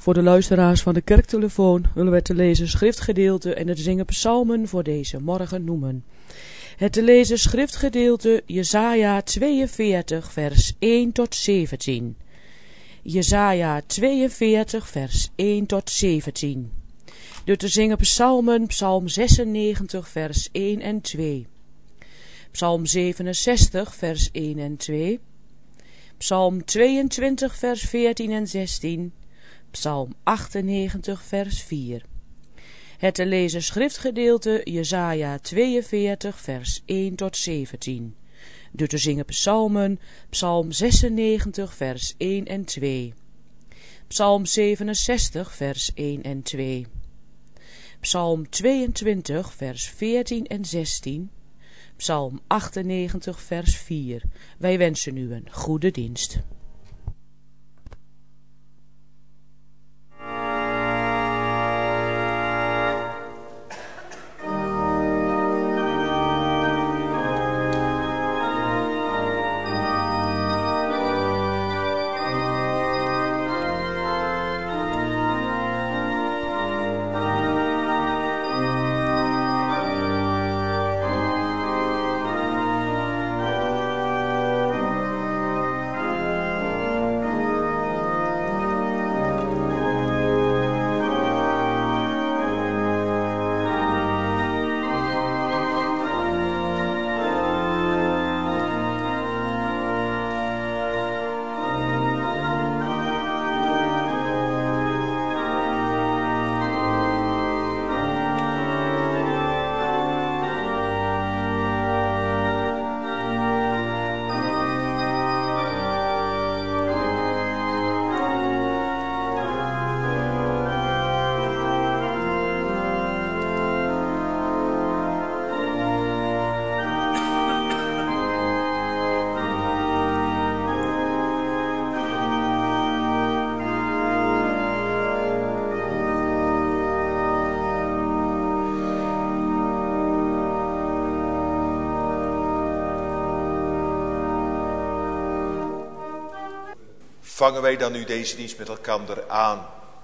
Voor de luisteraars van de kerktelefoon willen we te lezen schriftgedeelte en het zingen psalmen voor deze morgen noemen. Het te lezen schriftgedeelte Jesaja 42 vers 1 tot 17. Jesaja 42 vers 1 tot 17. De te zingen psalmen psalm 96 vers 1 en 2. Psalm 67 vers 1 en 2. Psalm 22 vers 14 en 16. Psalm 98 vers 4. Het te lezen schriftgedeelte Jesaja 42 vers 1 tot 17. De te zingen psalmen Psalm 96 vers 1 en 2. Psalm 67 vers 1 en 2. Psalm 22 vers 14 en 16. Psalm 98 vers 4. Wij wensen u een goede dienst. Vangen wij dan nu deze dienst met elkaar aan.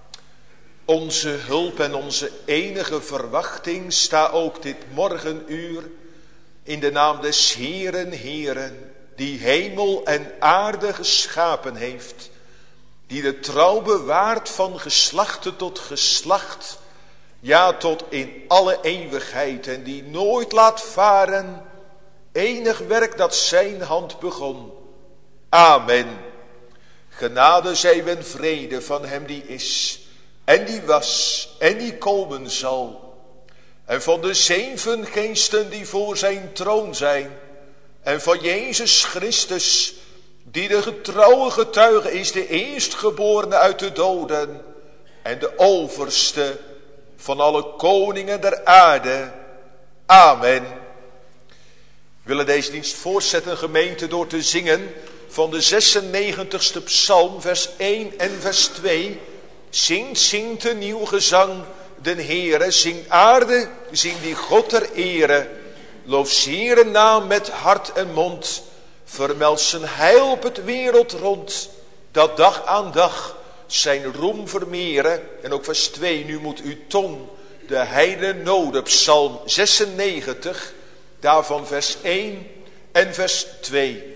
Onze hulp en onze enige verwachting sta ook dit morgenuur in de naam des Heeren, Heeren, die hemel en aarde geschapen heeft, die de trouw bewaart van geslachte tot geslacht, ja tot in alle eeuwigheid, en die nooit laat varen enig werk dat zijn hand begon. Amen. Genade zij en vrede van hem die is, en die was, en die komen zal. En van de 7 geesten die voor zijn troon zijn. En van Jezus Christus, die de getrouwe getuige is, de eerstgeborene uit de doden. En de overste van alle koningen der aarde. Amen. We willen deze dienst voortzetten, gemeente, door te zingen van de 96ste psalm, vers 1 en vers 2. Zingt een nieuw gezang den Heere, zing aarde, zing die God ter ere. Loof zeer naam met hart en mond, vermeld zijn heil op het wereld rond, dat dag aan dag zijn roem vermeren. En ook vers 2, nu moet uw tong de heidenen noden, psalm 96, daarvan vers 1 en vers 2.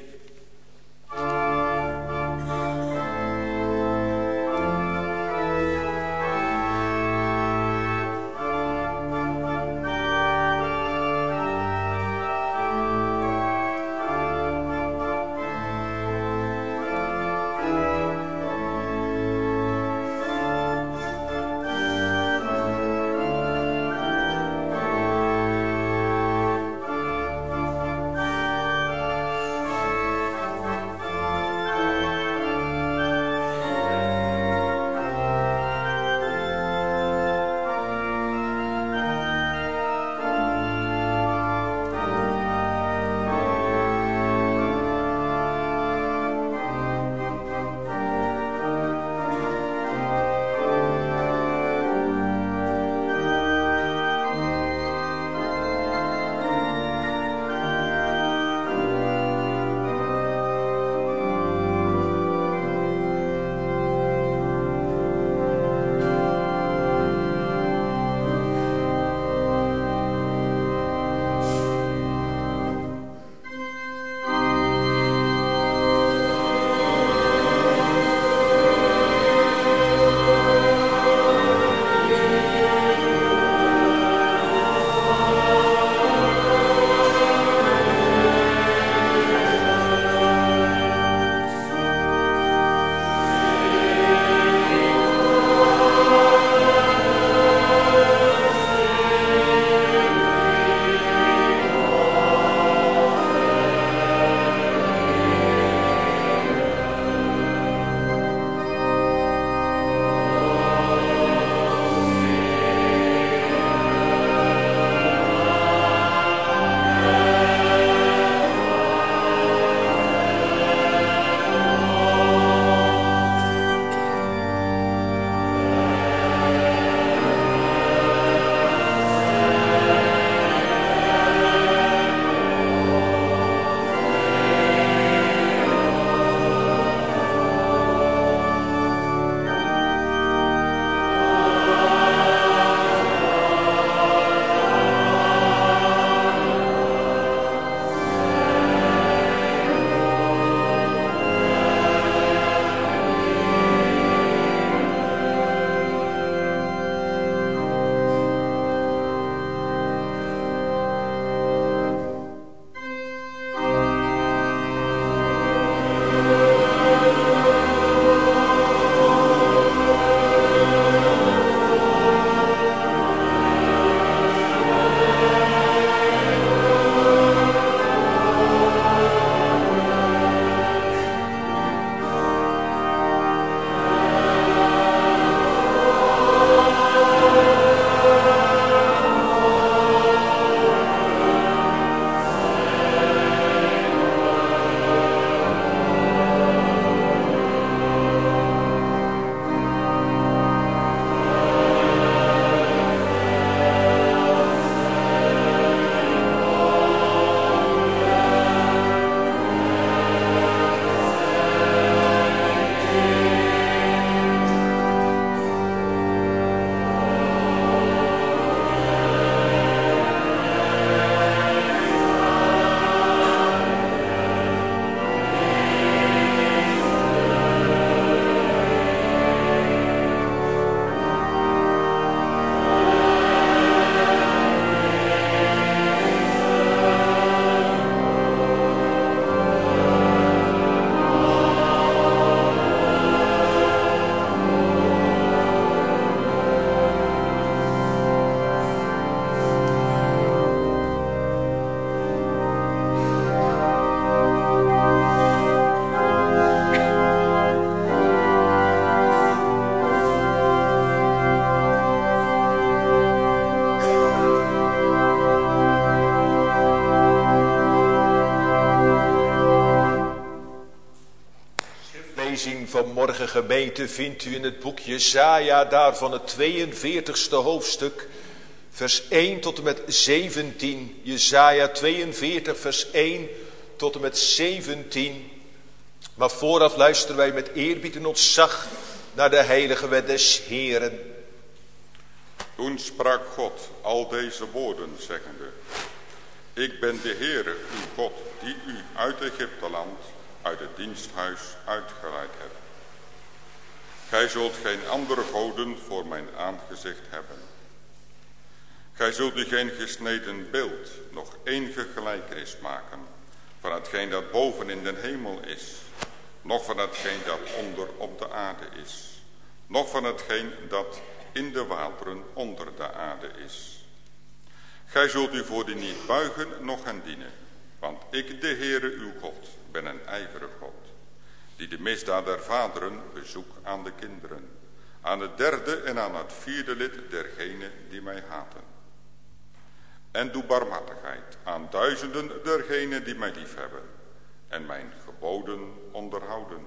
Morgen gemeente vindt u in het boek Jesaja daarvan het 42ste hoofdstuk, vers 1 tot en met 17. Jesaja 42 vers 1 tot en met 17. Maar vooraf luisteren wij met eerbied en ontzag naar de heilige wet des Heeren. Toen sprak God al deze woorden zeggende: Ik ben de Heere, uw God, die u uit Egypteland, uit het diensthuis uitgeleid hebt. Gij zult geen andere goden voor mijn aangezicht hebben. Gij zult u geen gesneden beeld, nog enige gelijkenis maken, van hetgeen dat boven in den hemel is, noch van hetgeen dat onder op de aarde is, noch van hetgeen dat in de wateren onder de aarde is. Gij zult u voor die niet buigen, noch hen dienen, want ik, de Heere uw God, ben een ijverig God, die de misdaad der vaderen bezoek aan de kinderen, aan het derde en aan het vierde lid dergenen die mij haten. En doe barmhartigheid aan duizenden dergenen die mij liefhebben en mijn geboden onderhouden.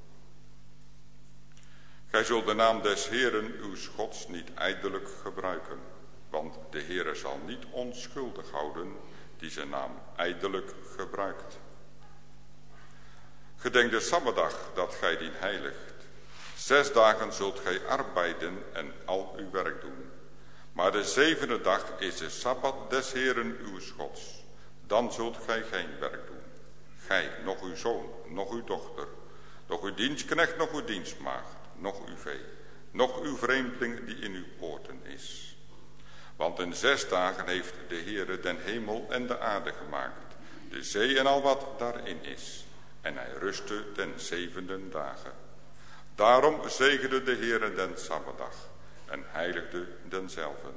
Gij zult de naam des Heeren uw Gods niet ijdelijk gebruiken, want de Heere zal niet onschuldig houden die zijn naam ijdelijk gebruikt. Gedenk de Sabbatdag dat gij dien heiligt. 6 dagen zult gij arbeiden en al uw werk doen. Maar de 7e dag is de Sabbat des Heeren uw Gods. Dan zult gij geen werk doen. Gij, nog uw zoon, nog uw dochter, nog uw dienstknecht, nog uw dienstmaagd, nog uw vee, nog uw vreemdeling die in uw poorten is. Want in 6 dagen heeft de Heere den hemel en de aarde gemaakt, de zee en al wat daarin is. En hij rustte den 7e dagen. Daarom zegende de Heere den Sabbatdag en heiligde denzelven.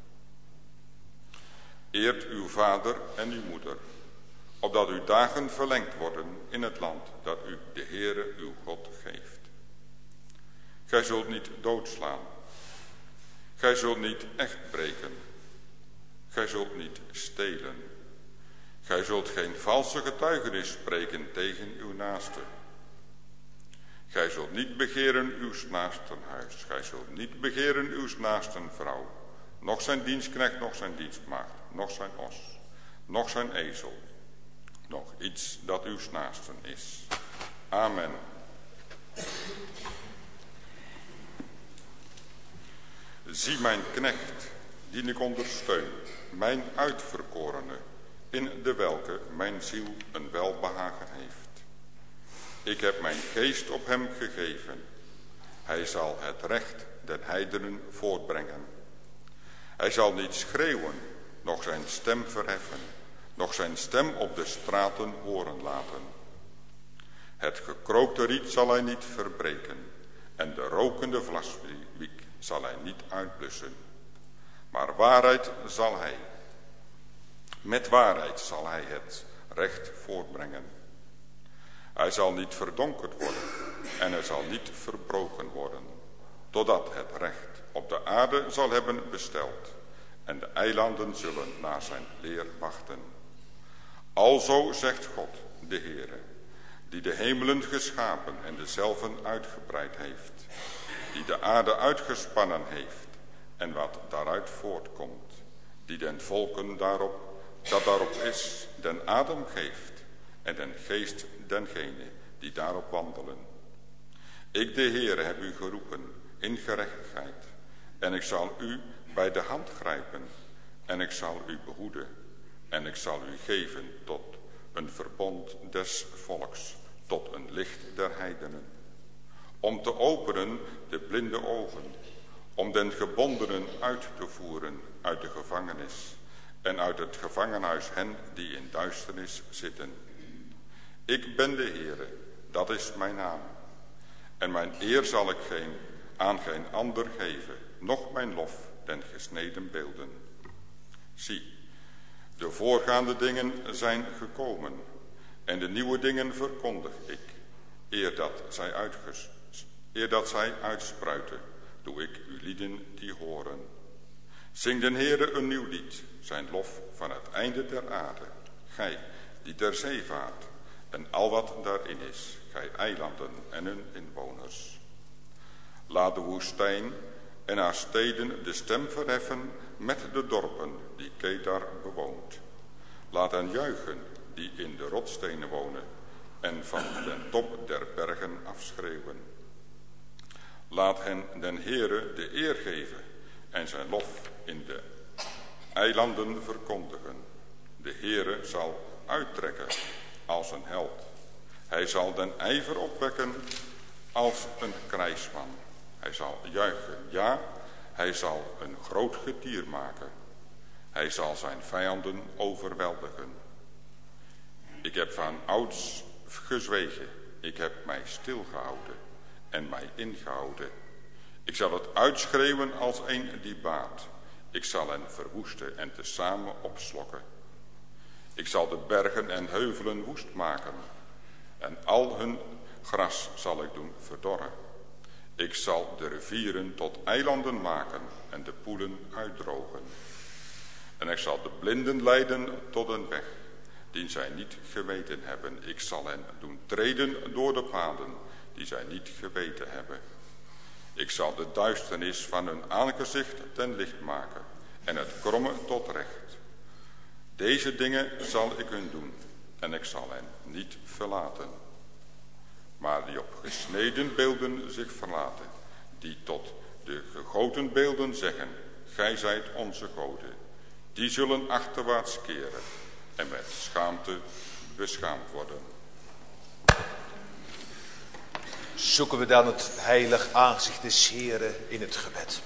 Eert uw vader en uw moeder, opdat uw dagen verlengd worden in het land dat u de Heere uw God geeft. Gij zult niet doodslaan. Gij zult niet echt breken. Gij zult niet stelen. Gij zult geen valse getuigenis spreken tegen uw naaste. Gij zult niet begeren uw naasten huis. Gij zult niet begeren uw naasten vrouw. Noch zijn dienstknecht, noch zijn dienstmaagd, noch zijn os, noch zijn ezel, nog iets dat uw naasten is. Amen. Zie mijn knecht, die ik ondersteun, mijn uitverkorene, in de welke mijn ziel een welbehagen heeft. Ik heb mijn geest op hem gegeven. Hij zal het recht den heidenen voortbrengen. Hij zal niet schreeuwen, noch zijn stem verheffen, noch zijn stem op de straten horen laten. Het gekrookte riet zal hij niet verbreken, en de rokende vlaswiek zal hij niet uitblussen. Maar waarheid zal hij, met waarheid zal hij het recht voortbrengen. Hij zal niet verdonkerd worden en hij zal niet verbroken worden, totdat het recht op de aarde zal hebben besteld en de eilanden zullen naar zijn leer wachten. Alzo zegt God, de Heere, die de hemelen geschapen en dezelven uitgebreid heeft, die de aarde uitgespannen heeft en wat daaruit voortkomt, die den volken dat daarop is, den adem geeft en den geest dengene die daarop wandelen. Ik, de Heere, heb u geroepen in gerechtigheid en ik zal u bij de hand grijpen en ik zal u behoeden en ik zal u geven tot een verbond des volks, tot een licht der heidenen, om te openen de blinde ogen, om den gebondenen uit te voeren uit de gevangenis en uit het gevangenhuis hen die in duisternis zitten. Ik ben de Heere, dat is mijn naam. En mijn eer zal ik aan geen ander geven, noch mijn lof den gesneden beelden. Zie, de voorgaande dingen zijn gekomen, en de nieuwe dingen verkondig ik, eer dat zij uitspruiten, doe ik uw lieden die horen. Zing den Heere een nieuw lied, zijn lof van het einde der aarde, gij die ter zee vaart, en al wat daarin is, gij eilanden en hun inwoners. Laat de woestijn en haar steden de stem verheffen met de dorpen die Kedar bewoont. Laat hen juichen die in de rotsstenen wonen en van den top der bergen afschreeuwen. Laat hen den Heere de eer geven en zijn lof in de eilanden verkondigen. De Heere zal uittrekken als een held. Hij zal den ijver opwekken als een krijgsman. Hij zal juichen, ja, hij zal een groot getier maken. Hij zal zijn vijanden overweldigen. Ik heb van ouds gezwegen. Ik heb mij stilgehouden en mij ingehouden. Ik zal het uitschreeuwen als een die baat. Ik zal hen verwoesten en tezamen opslokken. Ik zal de bergen en heuvelen woest maken. En al hun gras zal ik doen verdorren. Ik zal de rivieren tot eilanden maken en de poelen uitdrogen. En ik zal de blinden leiden tot een weg die zij niet geweten hebben. Ik zal hen doen treden door de paden die zij niet geweten hebben. Ik zal de duisternis van hun aangezicht ten licht maken en het kromme tot recht. Deze dingen zal ik hun doen en ik zal hen niet verlaten. Maar die op gesneden beelden zich verlaten, die tot de gegoten beelden zeggen, gij zijt onze goden, die zullen achterwaarts keren en met schaamte beschaamd worden. Zoeken we dan het heilig aangezicht des Heeren in het gebed.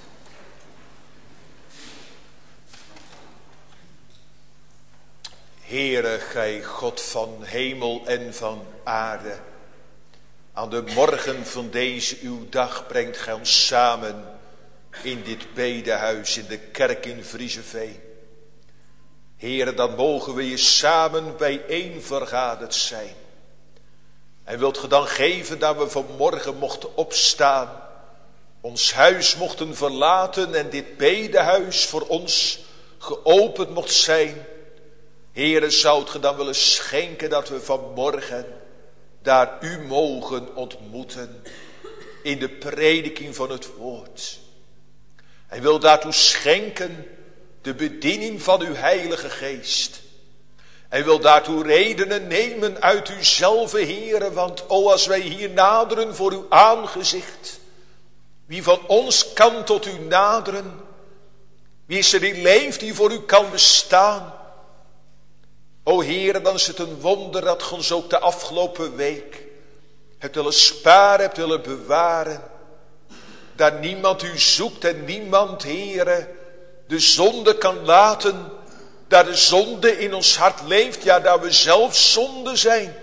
Heere, gij God van hemel en van aarde, aan de morgen van deze uw dag brengt gij ons samen in dit bedehuis in de kerk in Vriezeveen. Heere, dan mogen we je samen bijeen vergaderd zijn. En wilt ge dan geven dat we vanmorgen mochten opstaan, ons huis mochten verlaten en dit bedehuis voor ons geopend mocht zijn. Heere, zoudt ge dan willen schenken dat we vanmorgen daar u mogen ontmoeten in de prediking van het woord. En wil daartoe schenken de bediening van uw heilige geest. En wil daartoe redenen nemen uit uzelf, Heere, want als wij hier naderen voor uw aangezicht, wie van ons kan tot u naderen? Wie is er die leeft, die voor u kan bestaan? O Heere, dan is het een wonder dat ge ons ook de afgelopen week hebt willen sparen, hebt willen bewaren. Dat niemand u zoekt en niemand, Heere, de zonde kan laten. Dat de zonde in ons hart leeft, ja, dat we zelf zonde zijn.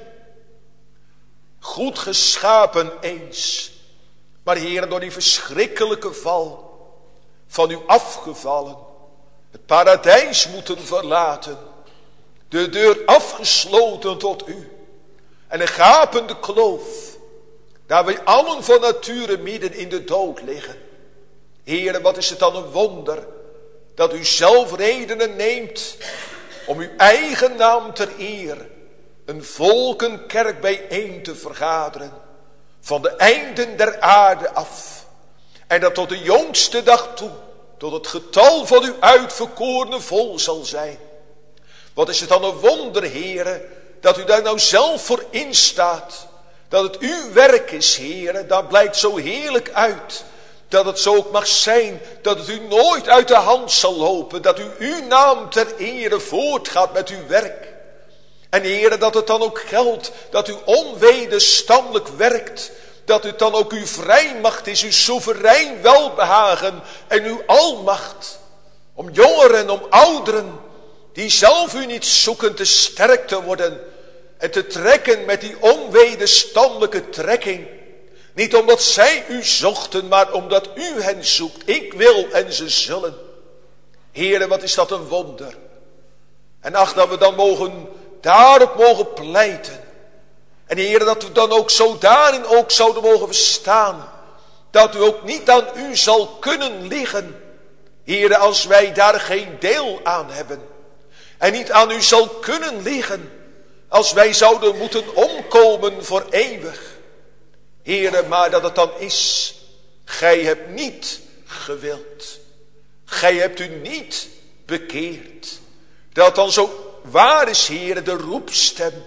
Goed geschapen eens. Maar Heere, door die verschrikkelijke val van u afgevallen. Het paradijs moeten verlaten. De deur afgesloten tot u. En een gapende kloof. Daar wij allen van nature midden in de dood liggen. Heere, wat is het dan een wonder dat u zelf redenen neemt om uw eigen naam ter eer een volkenkerk bijeen te vergaderen. Van de einden der aarde af. En dat tot de jongste dag toe, tot het getal van uw uitverkorene vol zal zijn. Wat is het dan een wonder, Heere, dat u daar nou zelf voor instaat. Dat het uw werk is, Heere, dat blijkt zo heerlijk uit. Dat het zo ook mag zijn, dat het u nooit uit de hand zal lopen. Dat u uw naam ter ere voortgaat met uw werk. En Heere, dat het dan ook geldt dat u onwederstandelijk werkt. Dat het dan ook uw vrijmacht is, uw soeverein welbehagen en uw almacht. Om jongeren en om ouderen, die zelf u niet zoeken te sterk te worden en te trekken met die onwederstandelijke trekking. Niet omdat zij u zochten, maar omdat u hen zoekt. Ik wil en ze zullen. Heere, wat is dat een wonder. En ach, dat we dan daarop mogen pleiten. En Heere, dat we dan ook zo daarin ook zouden mogen verstaan. Dat u ook niet aan u zal kunnen liggen. Heere, als wij daar geen deel aan hebben. En niet aan u zal kunnen liggen. Als wij zouden moeten omkomen voor eeuwig. Heere, maar dat het dan is Gij hebt niet gewild. Gij hebt u niet bekeerd. Dat dan zo waar is, Heere, de roepstem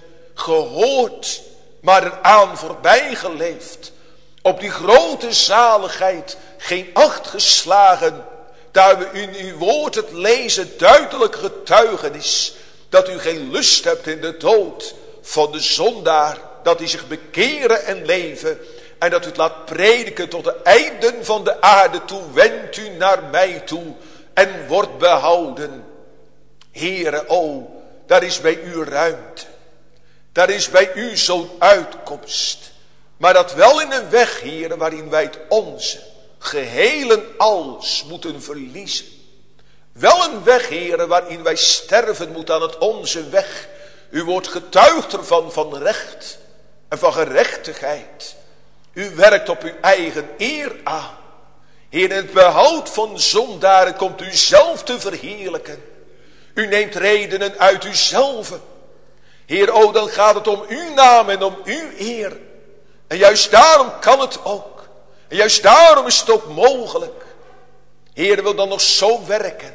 gehoord, maar eraan voorbij geleefd. Op die grote zaligheid geen acht geslagen. Daar we in uw woord het lezen duidelijk getuigenis. Dat u geen lust hebt in de dood van de zondaar. Dat hij zich bekeren en leven. En dat u het laat prediken tot de einden van de aarde toe. Wendt u naar mij toe en wordt behouden. Heere, o, daar is bij u ruimte. Daar is bij u zo'n uitkomst. Maar dat wel in een weg, Heere, waarin wij het onze geheel alles moeten verliezen. Wel een weg, Heere, waarin wij sterven moeten aan het onze weg. U wordt getuigd ervan van recht en van gerechtigheid. U werkt op uw eigen eer aan. Heer, in het behoud van zondaren komt u zelf te verheerlijken. U neemt redenen uit uzelf. Heer, o, dan gaat het om uw naam en om uw eer. En juist daarom kan het ook. En juist daarom is het ook mogelijk. Heer, wil dan nog zo werken.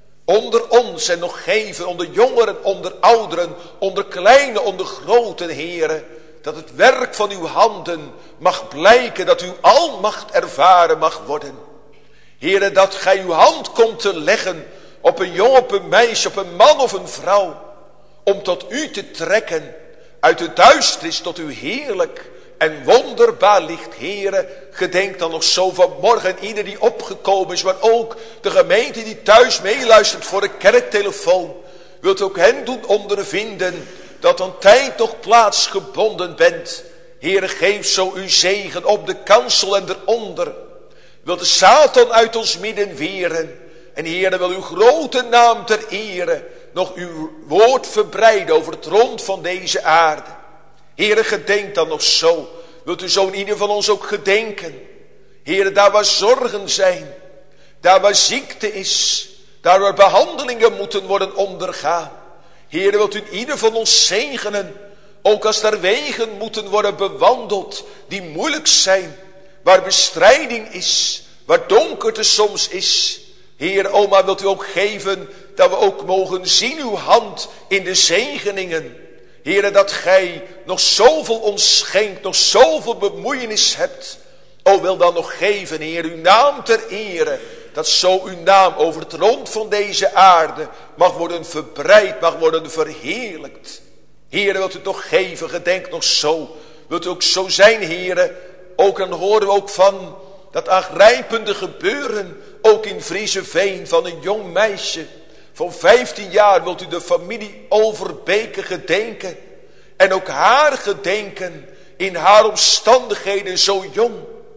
Onder ons en nog geven, onder jongeren, onder ouderen, onder kleine, onder grote, Heere. Dat het werk van uw handen mag blijken, dat uw almacht ervaren mag worden. Heere, dat gij uw hand komt te leggen op een jongen, op een meisje, op een man of een vrouw. Om tot u te trekken, uit de duisternis tot uw heerlijk en wonderbaar licht. Heere, gedenk dan nog zo vanmorgen ieder die opgekomen is, maar ook de gemeente die thuis meeluistert voor de kerktelefoon. Wilt ook hen doen ondervinden dat aan tijd toch plaatsgebonden bent. Heere, geef zo uw zegen op de kansel en eronder. Wilt de Satan uit ons midden weren. En Heere, wil uw grote naam ter ere nog uw woord verbreiden over het rond van deze aarde. Heere, gedenk dan nog zo. Wilt u zo in ieder van ons ook gedenken. Heere, daar waar zorgen zijn. Daar waar ziekte is. Daar waar behandelingen moeten worden ondergaan. Heere, wilt u in ieder van ons zegenen. Ook als er wegen moeten worden bewandeld die moeilijk zijn. Waar bestrijding is. Waar donkerte soms is. Heer, oma, wilt u ook geven dat we ook mogen zien uw hand in de zegeningen. Heere, dat gij nog zoveel ons schenkt, nog zoveel bemoeienis hebt. O, wil dan nog geven, Heer, uw naam ter ere. Dat zo uw naam over het rond van deze aarde mag worden verbreid, mag worden verheerlijkt. Heere, wilt u toch geven, gedenk nog zo. Wilt u ook zo zijn, Heere. Ook dan horen we ook van dat aangrijpende gebeuren, ook in Vriezeveen, van een jong meisje van 15 jaar. Wilt u de familie Overbeke gedenken. En ook haar gedenken in haar omstandigheden zo jong.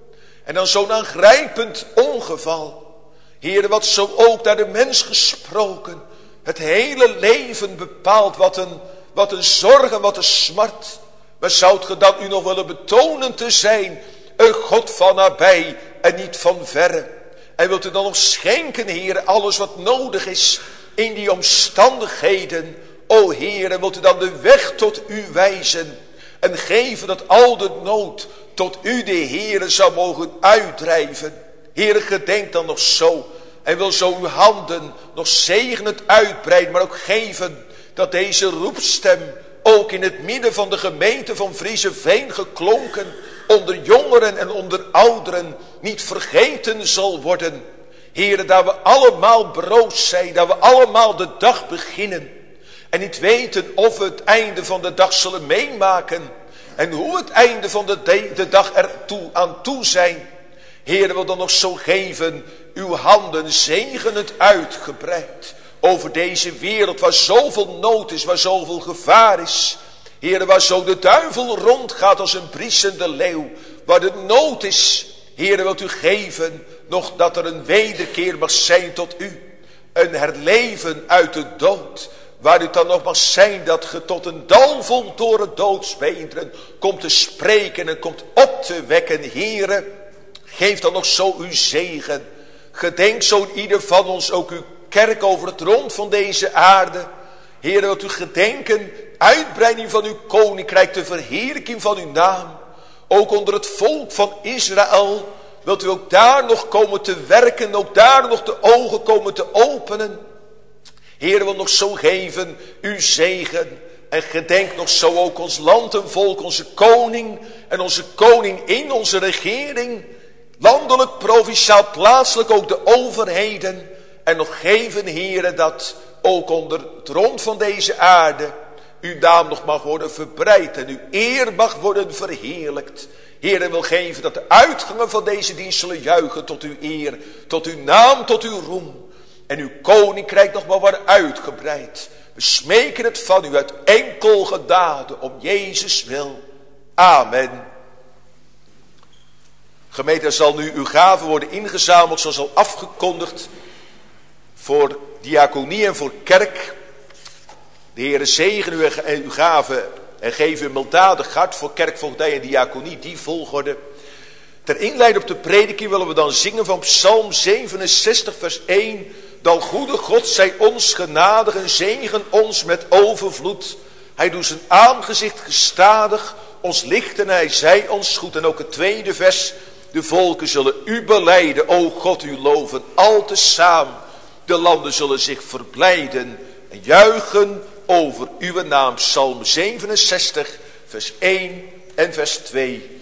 En dan zo'n aangrijpend ongeval. Heere, wat zo ook naar de mens gesproken het hele leven bepaalt. Wat een zorg en wat een smart. Maar zoudt ge dan u nog willen betonen te zijn een God van nabij en niet van verre. En wilt u dan nog schenken, Heere, alles wat nodig is in die omstandigheden. O Heere, wilt u dan de weg tot u wijzen. En geven dat al de nood tot u, de Heere, zou mogen uitdrijven. Heere, gedenk dan nog zo. En wil zo uw handen nog zegenend uitbreiden. Maar ook geven dat deze roepstem ook in het midden van de gemeente van Vriezeveen geklonken. Onder jongeren en onder ouderen niet vergeten zal worden. Heere, dat we allemaal broos zijn. Dat we allemaal de dag beginnen. En niet weten of we het einde van de dag zullen meemaken. En hoe het einde van de dag er aan toe zijn. Heere, wil dan nog zo geven. Uw handen zegenend uitgebreid. Over deze wereld waar zoveel nood is. Waar zoveel gevaar is. Heere, waar zo de duivel rondgaat als een briesende leeuw. Waar de nood is. Heere, wilt u geven nog dat er een wederkeer mag zijn tot u. Een herleven uit de dood. Waar u dan nog mag zijn dat ge tot een dal vol door het doodsbeenderen komt te spreken en komt op te wekken. Heere, geef dan nog zo uw zegen. Gedenk zo in ieder van ons ook uw kerk over het rond van deze aarde. Heere, wilt u gedenken, uitbreiding van uw koninkrijk, de verheerlijking van uw naam. Ook onder het volk van Israël, wilt u ook daar nog komen te werken, ook daar nog de ogen komen te openen. Heer, wil nog zo geven, uw zegen. En gedenk nog zo ook ons land en volk, onze koning en onze koningin, onze regering. Landelijk, provinciaal, plaatselijk ook de overheden. En nog geven, Heere, dat ook onder het rond van deze aarde uw naam nog mag worden verbreid en uw eer mag worden verheerlijkt. Heere, wil geven dat de uitgangen van deze dienst zullen juichen tot uw eer, tot uw naam, tot uw roem. En uw koninkrijk nog maar worden uitgebreid. We smeken het van u uit enkel genade om Jezus wil. Amen. Gemeente, er zal nu uw gave worden ingezameld zoals al afgekondigd voor diaconie en voor kerk. De Heere zegen u en uw gave en geef u een milddadig hart voor kerkvoogdij en diaconie, die volgorde. Ter inleiding op de prediking willen we dan zingen van Psalm 67 vers 1. Dan goede God zij ons genadig en zegen ons met overvloed. Hij doet zijn aangezicht gestadig, ons licht en hij zij ons goed. En ook het tweede vers. De volken zullen u belijden, o God, u loven al tezamen. De landen zullen zich verblijden en juichen over uw naam. Psalm 67 vers 1 en vers 2.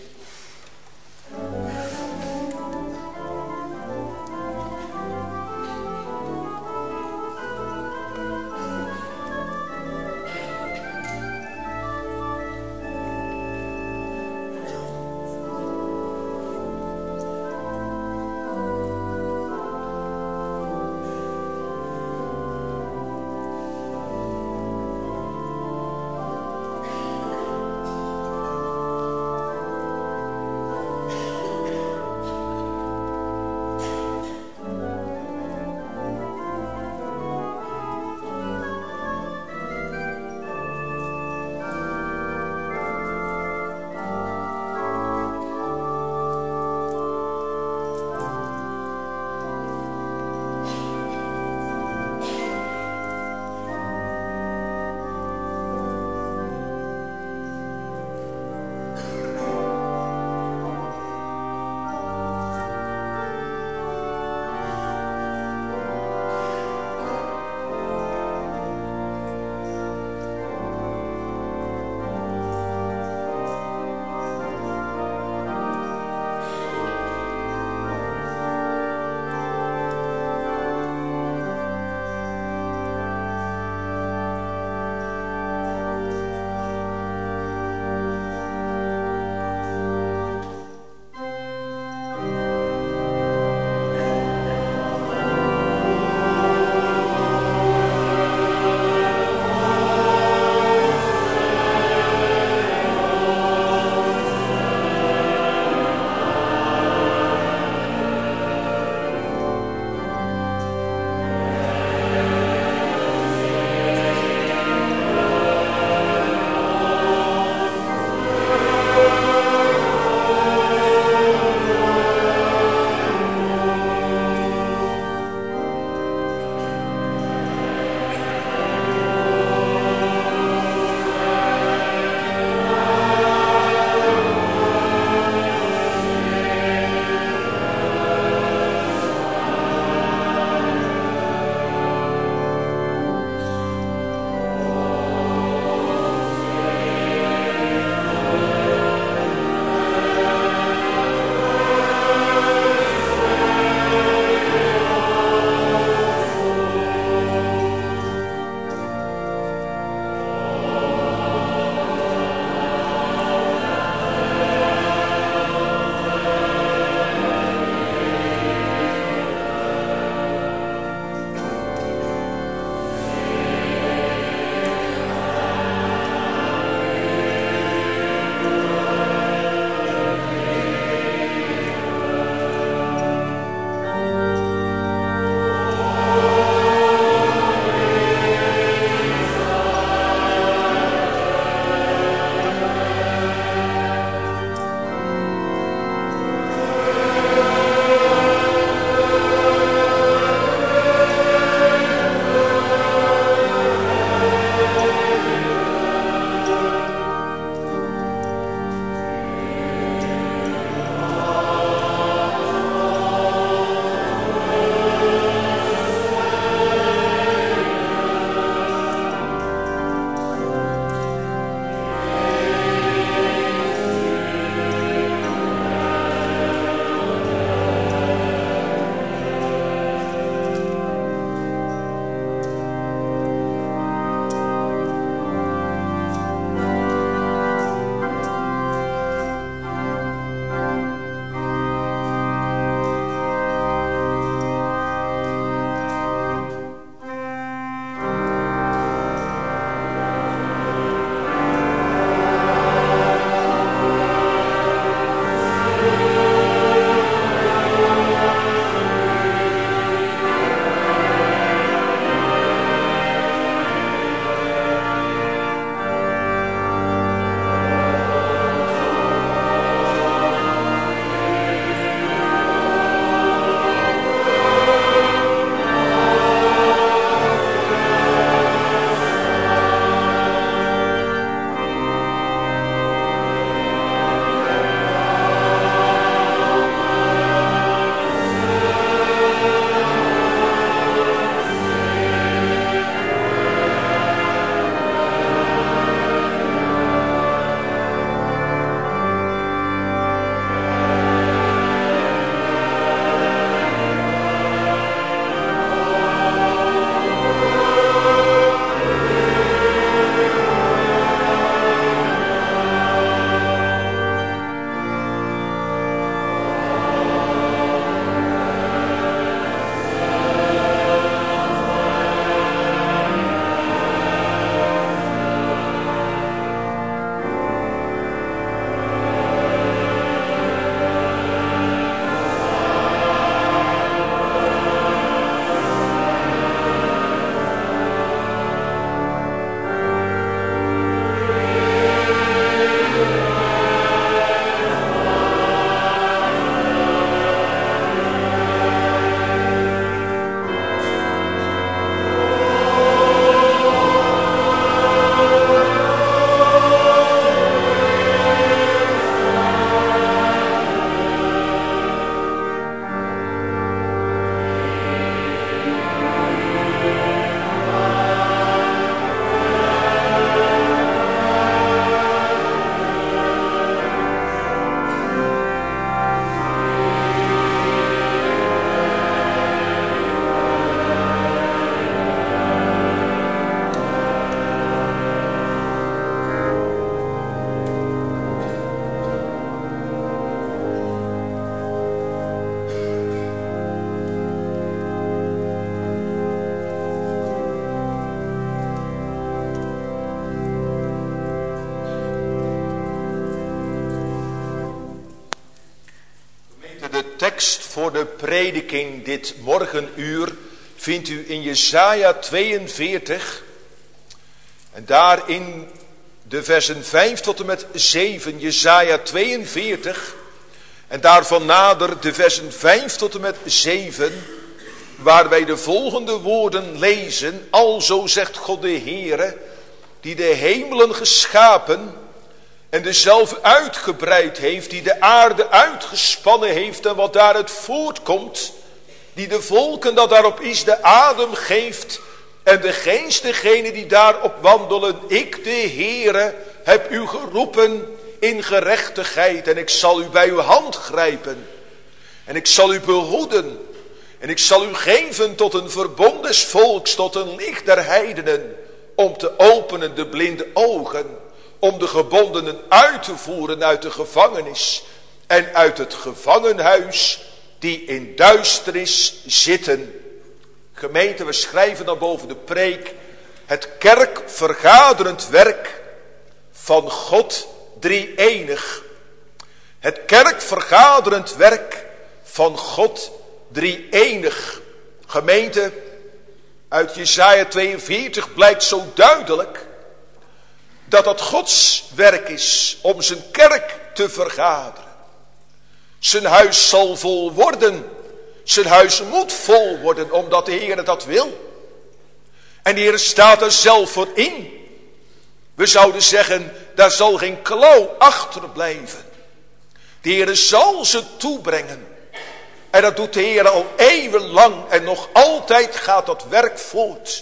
tekst voor de prediking dit morgenuur vindt u in Jesaja 42. En daarin de versen 5 tot en met 7, Jesaja 42. En daarvan nader de versen 5 tot en met 7, waar wij de volgende woorden lezen. Alzo zegt God de Heere, die de hemelen geschapen en dezelfde uitgebreid heeft, die de aarde uitgespannen heeft en wat daaruit voortkomt, die de volken dat daarop is de adem geeft en de geest degene die daarop wandelen. Ik de Heere heb u geroepen in gerechtigheid en ik zal u bij uw hand grijpen en ik zal u behoeden en ik zal u geven tot een verbond des volks, tot een licht der heidenen, om te openen de blinde ogen, om de gebondenen uit te voeren uit de gevangenis en uit het gevangenhuis die in duisternis zitten. Gemeente, we schrijven dan boven de preek het kerkvergaderend werk van God drie-enig. Het kerkvergaderend werk van God drie-enig. Gemeente, uit Jesaja 42 blijkt zo duidelijk dat het Gods werk is om zijn kerk te vergaderen. Zijn huis zal vol worden. Zijn huis moet vol worden omdat de Heer dat wil. En de Heer staat er zelf voor in. We zouden zeggen, daar zal geen klauw achterblijven. De Heer zal ze toebrengen. En dat doet de Heer al eeuwenlang en nog altijd gaat dat werk voort.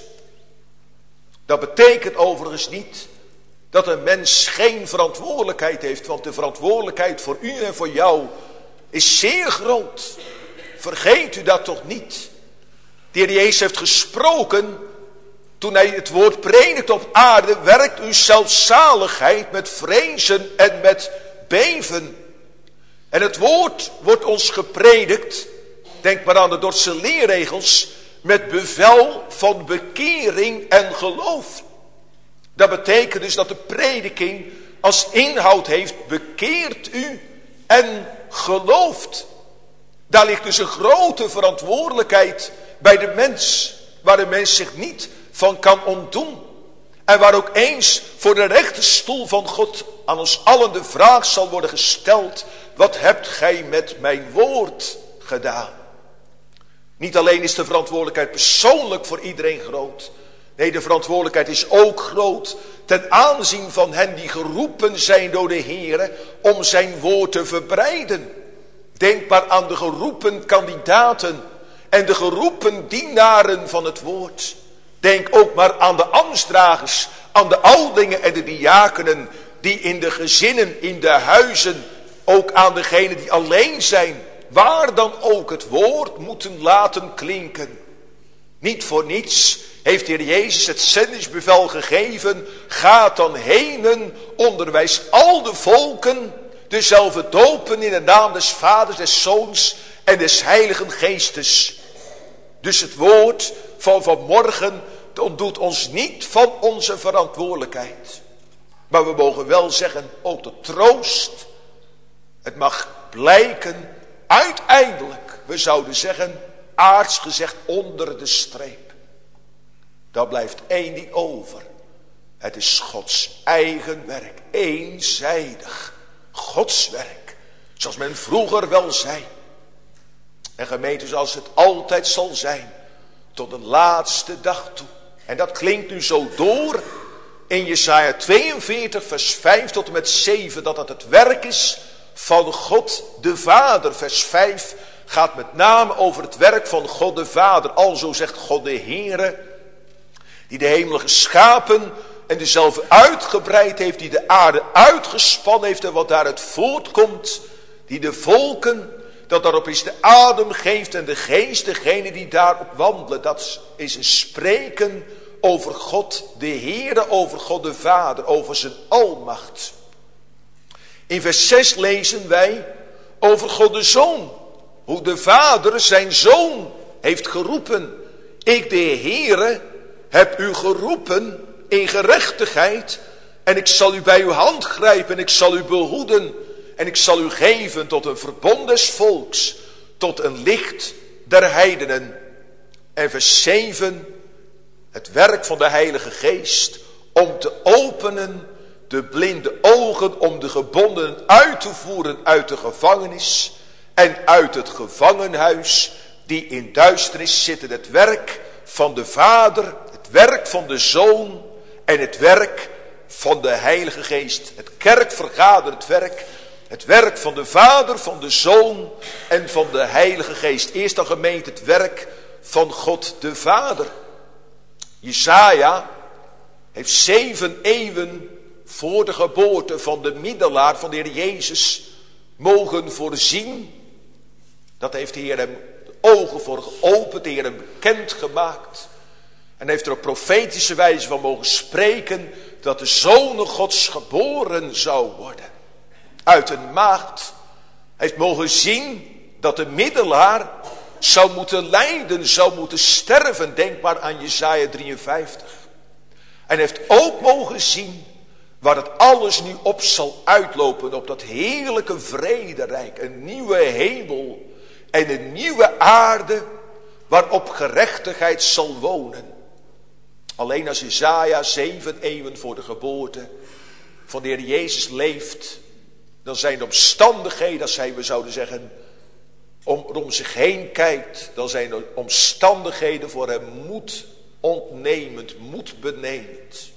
Dat betekent overigens niet dat een mens geen verantwoordelijkheid heeft, want de verantwoordelijkheid voor u en voor jou is zeer groot. Vergeet u dat toch niet. De Heer Jezus heeft gesproken toen hij het woord predikt op aarde. Werkt u zelfzaligheid met vrezen en met beven. En het woord wordt ons gepredikt, denk maar aan de Dordtse leerregels, met bevel van bekering en geloof. Dat betekent dus dat de prediking als inhoud heeft, bekeert u en gelooft. Daar ligt dus een grote verantwoordelijkheid bij de mens, waar de mens zich niet van kan ontdoen. En waar ook eens voor de rechterstoel van God aan ons allen de vraag zal worden gesteld: wat hebt gij met mijn woord gedaan? Niet alleen is de verantwoordelijkheid persoonlijk voor iedereen groot. Nee, de verantwoordelijkheid is ook groot ten aanzien van hen die geroepen zijn door de Heere om zijn woord te verbreiden. Denk maar aan de geroepen kandidaten en de geroepen dienaren van het woord. Denk ook maar aan de ambtsdragers, aan de ouderlingen en de diakenen die in de gezinnen, in de huizen, ook aan degenen die alleen zijn, waar dan ook het woord moeten laten klinken. Niet voor niets heeft de Heer Jezus het zendingsbevel gegeven: gaat dan henen, onderwijs al de volken, dezelfde dopen in de naam des Vaders, des Zoons en des Heiligen Geestes. Dus het woord van vanmorgen ontdoet ons niet van onze verantwoordelijkheid. Maar we mogen wel zeggen, ook de troost, het mag blijken uiteindelijk, we zouden zeggen, aards gezegd onder de streep. Daar blijft één ding over. Het is Gods eigen werk, eenzijdig. Gods werk, zoals men vroeger wel zei. En gemeente, zoals het altijd zal zijn, tot de laatste dag toe. En dat klinkt nu zo door in Jesaja 42 vers 5 tot en met 7, dat het werk is van God de Vader. Vers 5 gaat met name over het werk van God de Vader. Alzo zegt God de Heere, die de hemelen geschapen en dezelfde uitgebreid heeft, die de aarde uitgespannen heeft en wat daaruit voortkomt, die de volken, dat daarop is de adem geeft en de geest, degene die daarop wandelen. Dat is een spreken over God de Heere, over God de Vader, over zijn almacht. In vers 6 lezen wij over God de Zoon, hoe de Vader zijn Zoon heeft geroepen. Ik de Heere heb u geroepen in gerechtigheid en ik zal u bij uw hand grijpen en ik zal u behoeden en ik zal u geven tot een verbond des volks, tot een licht der heidenen. En vers 7, het werk van de Heilige Geest om te openen de blinde ogen, om de gebondenen uit te voeren uit de gevangenis en uit het gevangenhuis die in duisternis zitten. Het werk van de Vader, het werk van de Zoon en het werk van de Heilige Geest. Het kerkvergaderd werk, het werk van de Vader, van de Zoon en van de Heilige Geest. Eerst dan gemeente het werk van God de Vader. Jesaja heeft 7 eeuwen voor de geboorte van de middelaar van de Heer Jezus mogen voorzien. Dat heeft de Heer hem de ogen voor geopend, de Heer hem bekend gemaakt. En heeft er op profetische wijze van mogen spreken dat de Zoon Gods geboren zou worden. Uit een maagd. Hij heeft mogen zien dat de middelaar zou moeten lijden, zou moeten sterven. Denk maar aan Jesaja 53. En heeft ook mogen zien waar het alles nu op zal uitlopen, op dat heerlijke vrederijk. Een nieuwe hemel en een nieuwe aarde waarop gerechtigheid zal wonen. Alleen als Jesaja 7 eeuwen voor de geboorte van de Heer Jezus leeft, dan zijn de omstandigheden, als we zouden zeggen, om zich heen kijkt, dan zijn de omstandigheden voor hem moed ontnemend, moed benemend.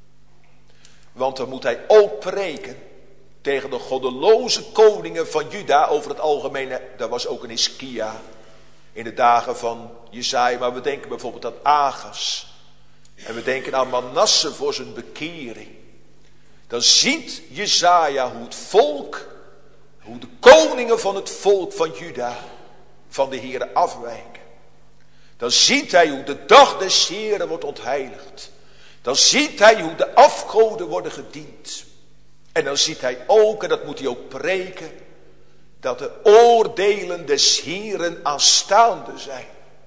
Want dan moet hij ook preken tegen de goddeloze koningen van Juda over het algemeen. Daar was ook een Hiskia in de dagen van Jesaja. Maar we denken bijvoorbeeld aan Agas. En we denken aan Manasse voor zijn bekering. Dan ziet Jesaja hoe het volk, hoe de koningen van het volk van Juda van de Heere afwijken. Dan ziet hij hoe de dag des Heeren wordt ontheiligd. Dan ziet hij hoe de afgoden worden gediend. En dan ziet hij ook, en dat moet hij ook preken, dat de oordelen des Heeren aanstaande zijn.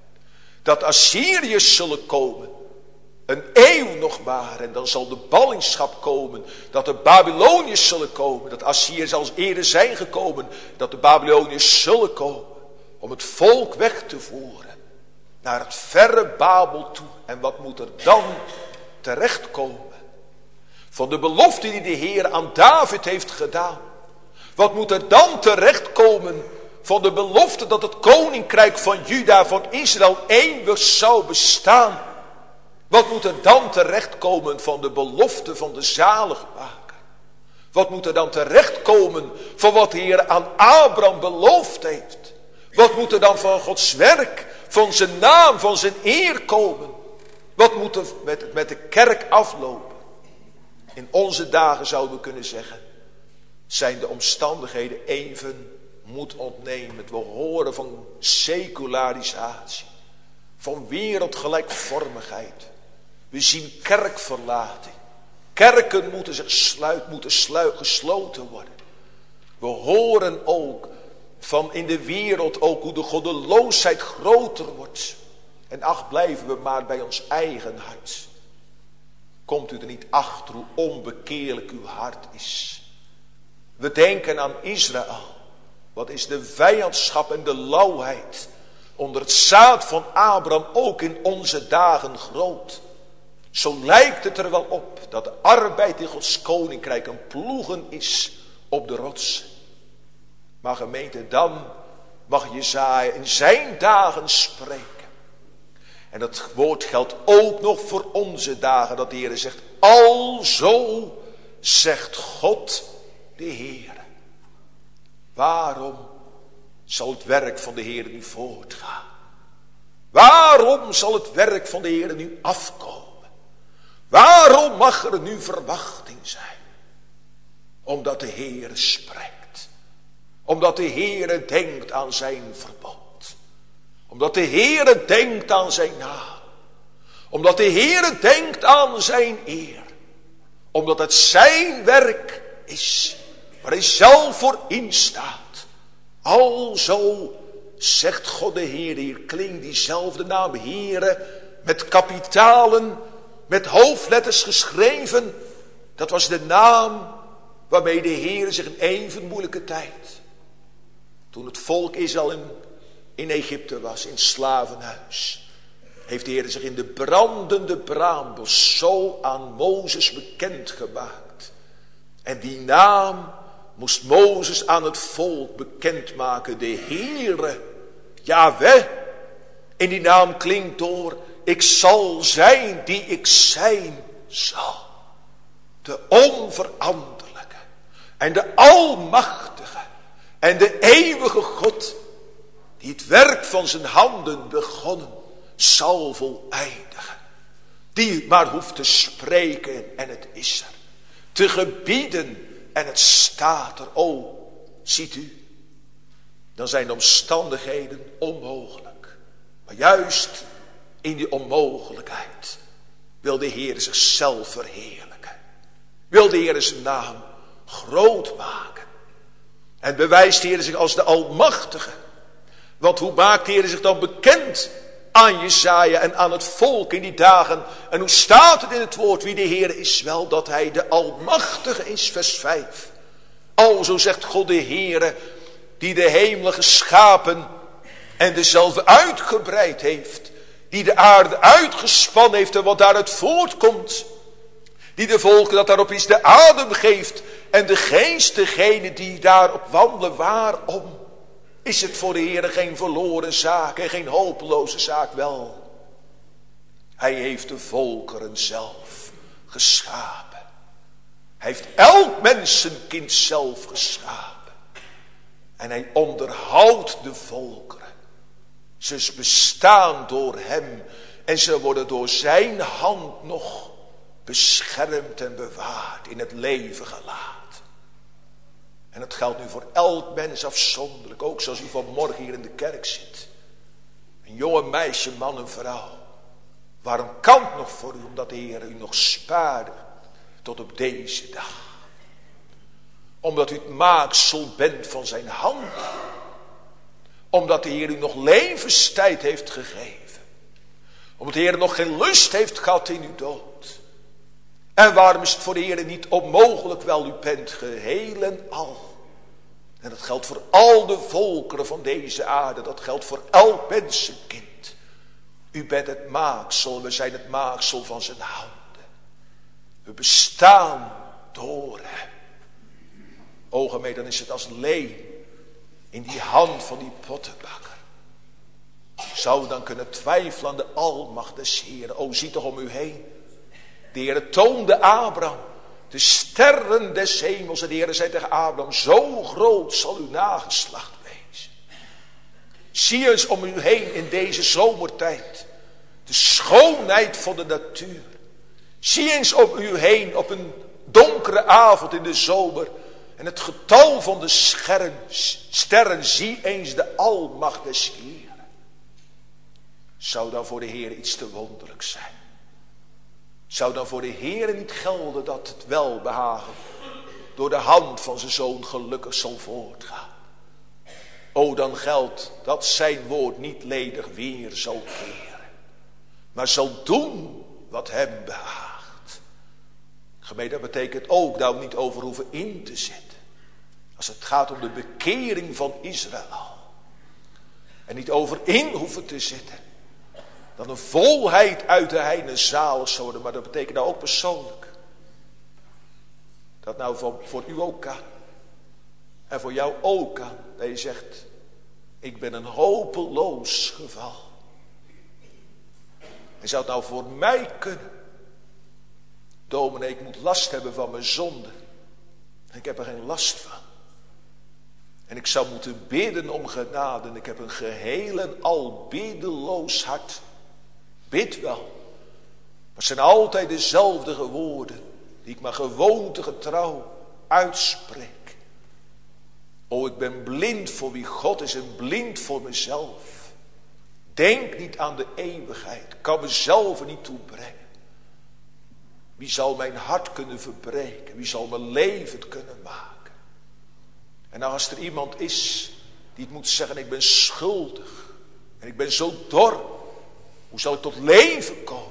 Dat Assyriërs zullen komen. Een eeuw nog maar. En dan zal de ballingschap komen. Dat de Babyloniërs zullen komen. Dat Assyriërs al eerder zijn gekomen. Dat de Babyloniërs zullen komen. Om het volk weg te voeren. Naar het verre Babel toe. En wat moet er dan terechtkomen? Van de belofte die de Heer aan David heeft gedaan. Wat moet er dan terechtkomen van de belofte dat het koninkrijk van Juda, van Israël eeuwig zou bestaan? Wat moet er dan terechtkomen van de belofte van de zaligmaker? Wat moet er dan terechtkomen van wat de Heer aan Abraham beloofd heeft? Wat moet er dan van Gods werk, van zijn naam, van zijn eer komen? Wat moet er met de kerk aflopen? In onze dagen zouden we kunnen zeggen, zijn de omstandigheden even moed ontnemend. We horen van secularisatie, van wereldgelijkvormigheid. We zien kerkverlating. Kerken moeten gesloten worden. We horen ook van in de wereld ook hoe de goddeloosheid groter wordt. En ach, blijven we maar bij ons eigen hart. Komt u er niet achter hoe onbekeerlijk uw hart is? We denken aan Israël. Wat is de vijandschap en de lauwheid onder het zaad van Abraham ook in onze dagen groot. Zo lijkt het er wel op dat de arbeid in Gods koninkrijk een ploegen is op de rots. Maar gemeente, dan mag Jesaja in zijn dagen spreken. En dat woord geldt ook nog voor onze dagen. Dat de Heer zegt, alzo zegt God de Heer. Waarom zal het werk van de Heer nu voortgaan? Waarom zal het werk van de Heer nu afkomen? Waarom mag er nu verwachting zijn? Omdat de Heer spreekt. Omdat de Heer denkt aan zijn verbod. Omdat de Heer denkt aan zijn naam. Omdat de Heer denkt aan zijn eer. Omdat het zijn werk is. Waar hij zelf voor instaat. Alzo zegt God de Heer. Hier klinkt diezelfde naam. Heere met kapitalen. Met hoofdletters geschreven. Dat was de naam waarmee de Heer zich in even moeilijke tijd. Toen het volk Israël in in Egypte was, in het slavenhuis, heeft de Heer zich in de brandende braambos zo aan Mozes bekendgemaakt. En die naam moest Mozes aan het volk bekendmaken. De Heere, Jahweh. En die naam klinkt door: ik zal zijn die ik zijn zal. De onveranderlijke en de almachtige en de eeuwige God, die het werk van zijn handen begonnen zal voleindigen. Die maar hoeft te spreken en het is er. Te gebieden en het staat er. O, ziet u, dan zijn de omstandigheden onmogelijk. Maar juist in die onmogelijkheid wil de Heer zichzelf verheerlijken. Wil de Heer zijn naam groot maken. En bewijst de Heer zich als de Almachtige. Want hoe maakt de Heer zich dan bekend aan Jesaja en aan het volk in die dagen? En hoe staat het in het woord wie de Heer is? Wel, dat hij de Almachtige is, vers 5. Alzo zegt God de Heere, die de hemelen geschapen en dezelfde uitgebreid heeft. Die de aarde uitgespannen heeft en wat daaruit voortkomt. Die de volken dat daarop is de adem geeft. En de geest degene die daarop wandelen. Waarom is het voor de Heer geen verloren zaak en geen hopeloze zaak? Wel, hij heeft de volkeren zelf geschapen. Hij heeft elk mensenkind zelf geschapen. En hij onderhoudt de volkeren. Ze bestaan door hem. En ze worden door zijn hand nog beschermd en bewaard, in het leven gelaten. En dat geldt nu voor elk mens afzonderlijk. Ook zoals u vanmorgen hier in de kerk zit. Een jonge meisje, man en vrouw. Waarom kan het nog voor u? Omdat de Heer u nog spaarde tot op deze dag. Omdat u het maaksel bent van zijn hand. Omdat de Heer u nog levenstijd heeft gegeven. Omdat de Heer nog geen lust heeft gehad in uw dood. En waarom is het voor de Heer niet onmogelijk? Wel, u bent geheel en al. En dat geldt voor al de volkeren van deze aarde. Dat geldt voor elk mensenkind. U bent het maaksel. We zijn het maaksel van zijn handen. We bestaan door hem. Ogen mee, dan is het als leem in die hand van die pottenbakker. Zou u dan kunnen twijfelen aan de almacht des Heeren? O, zie toch om u heen. De Heere toonde Abraham de sterren des hemels. En de Heere zei tegen Abraham: zo groot zal uw nageslacht wezen. Zie eens om u heen in deze zomertijd. De schoonheid van de natuur. Zie eens om u heen op een donkere avond in de zomer. En het getal van de sterren. Zie eens de almacht des Heeren. Zou dan voor de Heer iets te wonderlijk zijn? Zou dan voor de Heer niet gelden dat het welbehagen door de hand van zijn zoon gelukkig zal voortgaan? O, dan geldt dat zijn woord niet ledig weer zal keren, maar zal doen wat hem behaagt. Gemeente, dat betekent ook daar niet over hoeven in te zetten. Als het gaat om de bekering van Israël. En niet over in hoeven te zitten. Dat een volheid uit de heiden zalig zou worden. Maar dat betekent nou ook persoonlijk. Dat nou voor u ook kan. En voor jou ook kan. Dat je zegt: ik ben een hopeloos geval. En zou het nou voor mij kunnen? Dominee, ik moet last hebben van mijn zonde. Ik heb er geen last van. En ik zou moeten bidden om genade. En ik heb een geheel en al biddeloos hart. Bid wel. Maar het zijn altijd dezelfde woorden. Die ik maar gewoontegetrouw uitspreek. O, ik ben blind voor wie God is en blind voor mezelf. Denk niet aan de eeuwigheid. Ik kan mezelf er niet toe brengen. Wie zal mijn hart kunnen verbreken? Wie zal mijn leven kunnen maken? En nou, als er iemand is die het moet zeggen: ik ben schuldig. En ik ben zo dor. Hoe zal ik tot leven komen?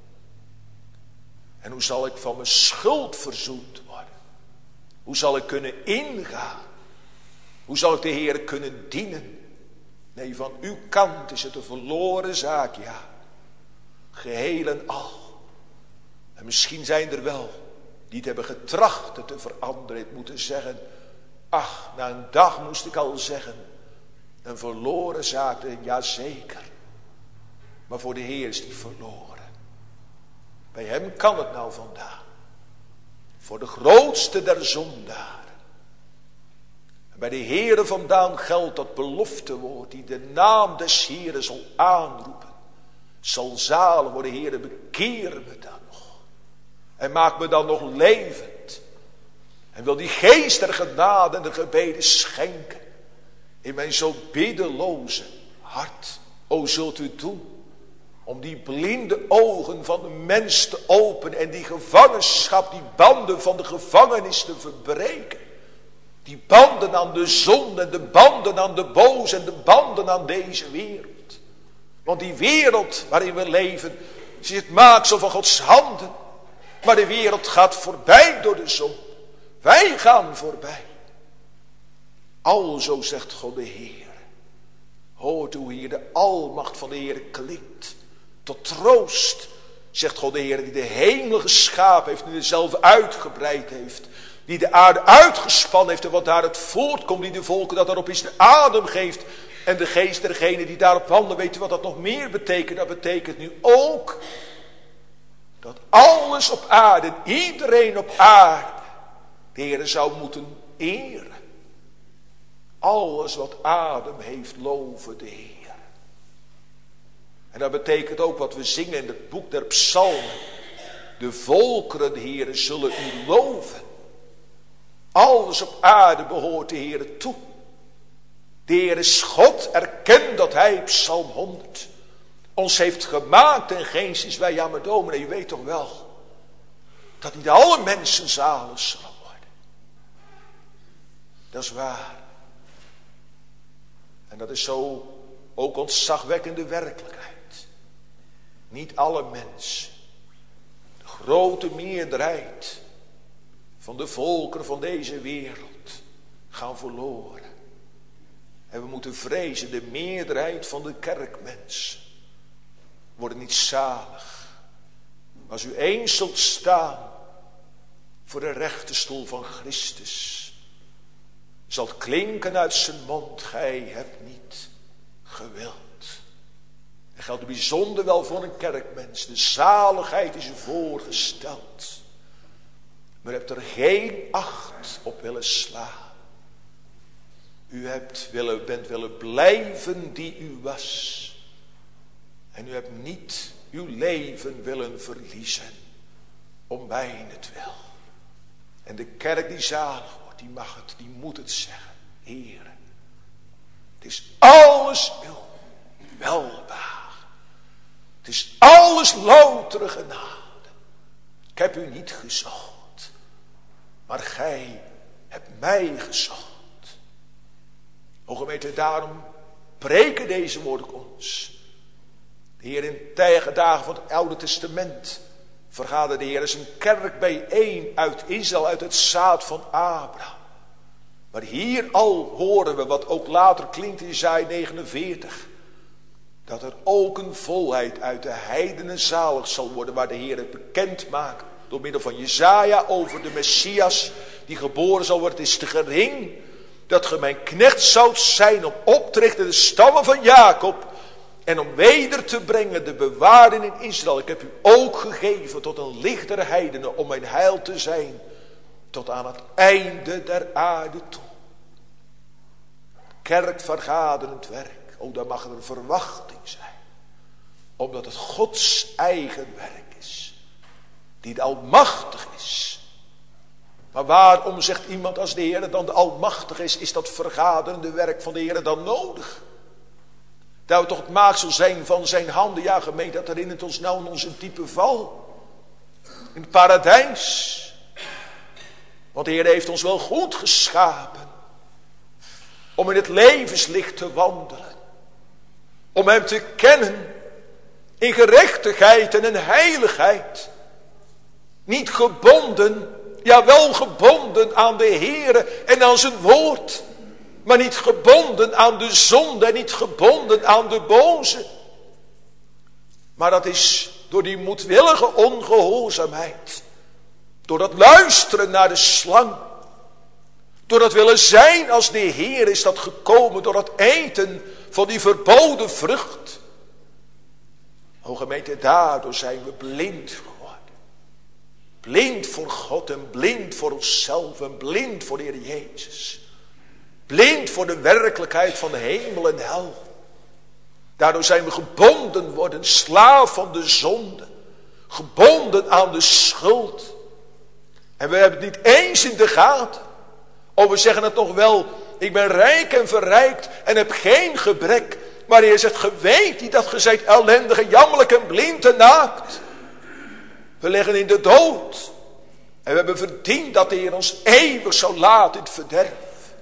En hoe zal ik van mijn schuld verzoend worden? Hoe zal ik kunnen ingaan? Hoe zal ik de Heer kunnen dienen? Nee, van uw kant is het een verloren zaak, ja. Geheel en al. En misschien zijn er wel die het hebben getracht het te veranderen. Het moeten zeggen, ach, na een dag moest ik al zeggen, een verloren zaak, ja zeker. Maar voor de Heer is die verloren. Bij hem kan het nou vandaan. Voor de grootste der zondaren. En bij de Heere vandaan geldt dat beloftewoord die de naam des Heeren zal aanroepen. Zal zalen worden, Heere, bekeer me dan nog. En maak me dan nog levend. En wil die geest der genade en de gebeden schenken. In mijn zo biddeloze hart. O, zult u doen. Om die blinde ogen van de mens te openen. En die gevangenschap, die banden van de gevangenis te verbreken. Die banden aan de zonde en de banden aan de boze en de banden aan deze wereld. Want die wereld waarin we leven, is het maaksel van Gods handen. Maar de wereld gaat voorbij door de zon. Wij gaan voorbij. Alzo zegt God de Heer. Hoort hoe hier de almacht van de Heer klinkt. Tot troost, zegt God de Heer, die de hemel geschapen heeft, die er zelf uitgebreid heeft. Die de aarde uitgespannen heeft en wat daaruit voortkomt, die de volken dat daarop is de adem geeft. En de geest dergenen die daarop wandelen, weet je wat dat nog meer betekent? Dat betekent nu ook dat alles op aarde, iedereen op aarde, de Heer zou moeten eren. Alles wat adem heeft, loven de Heer. En dat betekent ook wat we zingen in het boek der psalmen. De volkeren, de Heer, zullen u loven. Alles op aarde behoort de Heer toe. De Heer is God, erken dat Hij, psalm 100, ons heeft gemaakt en geenszins wij, ja maar dominee, u weet toch wel, dat niet alle mensen zalig zullen worden. Dat is waar. En dat is zo ook ontzagwekkende werkelijkheid. Niet alle mensen, de grote meerderheid van de volkeren van deze wereld gaan verloren. En we moeten vrezen, de meerderheid van de kerkmensen worden niet zalig. Als u eens zult staan voor de rechterstoel van Christus, zal het klinken uit zijn mond, gij hebt niet gewild. Dat geldt bijzonder wel voor een kerkmens. De zaligheid is u voorgesteld. Maar u hebt er geen acht op willen slaan. U bent willen blijven die u was. En u hebt niet uw leven willen verliezen. Om mijnentwil. En de kerk die zalig wordt, die mag het, die moet het zeggen. Heere, het is alles uw welbehagen. Het is alles loutere genade. Ik heb u niet gezocht. Maar gij hebt mij gezocht. O gemeente, daarom preken deze woorden ons. De Heer in dagen van het Oude Testament vergaderde de Heer zijn kerk bijeen uit Israël, uit het zaad van Abraham. Maar hier al horen we, wat ook later klinkt in Jesaja 49, dat er ook een volheid uit de heidenen zalig zal worden, waar de Heer het bekend maakt door middel van Jesaja over de Messias die geboren zal worden. Het is te gering dat ge mijn knecht zoudt zijn om op te richten de stammen van Jacob en om weder te brengen de bewaarden in Israël. Ik heb u ook gegeven tot een licht der heidenen om mijn heil te zijn tot aan het einde der aarde toe. Kerk vergaderend werk. O, daar mag er een verwachting zijn. Omdat het Gods eigen werk is. Die de almachtig is. Maar waarom zegt iemand als de Heer dan de almachtig is dat vergaderende werk van de Heer dan nodig? Dat we toch het maaksel zijn van zijn handen. Ja, gemeente, dat herinnert ons nou in onze diepe val. In het paradijs. Want de Heer heeft ons wel goed geschapen. Om in het levenslicht te wandelen. Om hem te kennen. In gerechtigheid en in heiligheid. Niet gebonden. Ja, wel gebonden aan de Heere en aan zijn woord. Maar niet gebonden aan de zonde en niet gebonden aan de boze. Maar dat is door die moedwillige ongehoorzaamheid. Door dat luisteren naar de slang. Door dat willen zijn als de Heer is dat gekomen. Door dat eten van die verboden vrucht. O gemeente, daardoor zijn we blind geworden. Blind voor God en blind voor onszelf en blind voor de Heer Jezus. Blind voor de werkelijkheid van hemel en hel. Daardoor zijn we gebonden worden, slaaf van de zonde. Gebonden aan de schuld. En we hebben het niet eens in de gaten. Oh, we zeggen het nog wel. Ik ben rijk en verrijkt en heb geen gebrek. Maar Heer zegt, ge weet niet dat ge zijt ellendig en jammerlijk en blind en naakt. We liggen in de dood. En we hebben verdiend dat de Heer ons eeuwig zou laten in het verderf.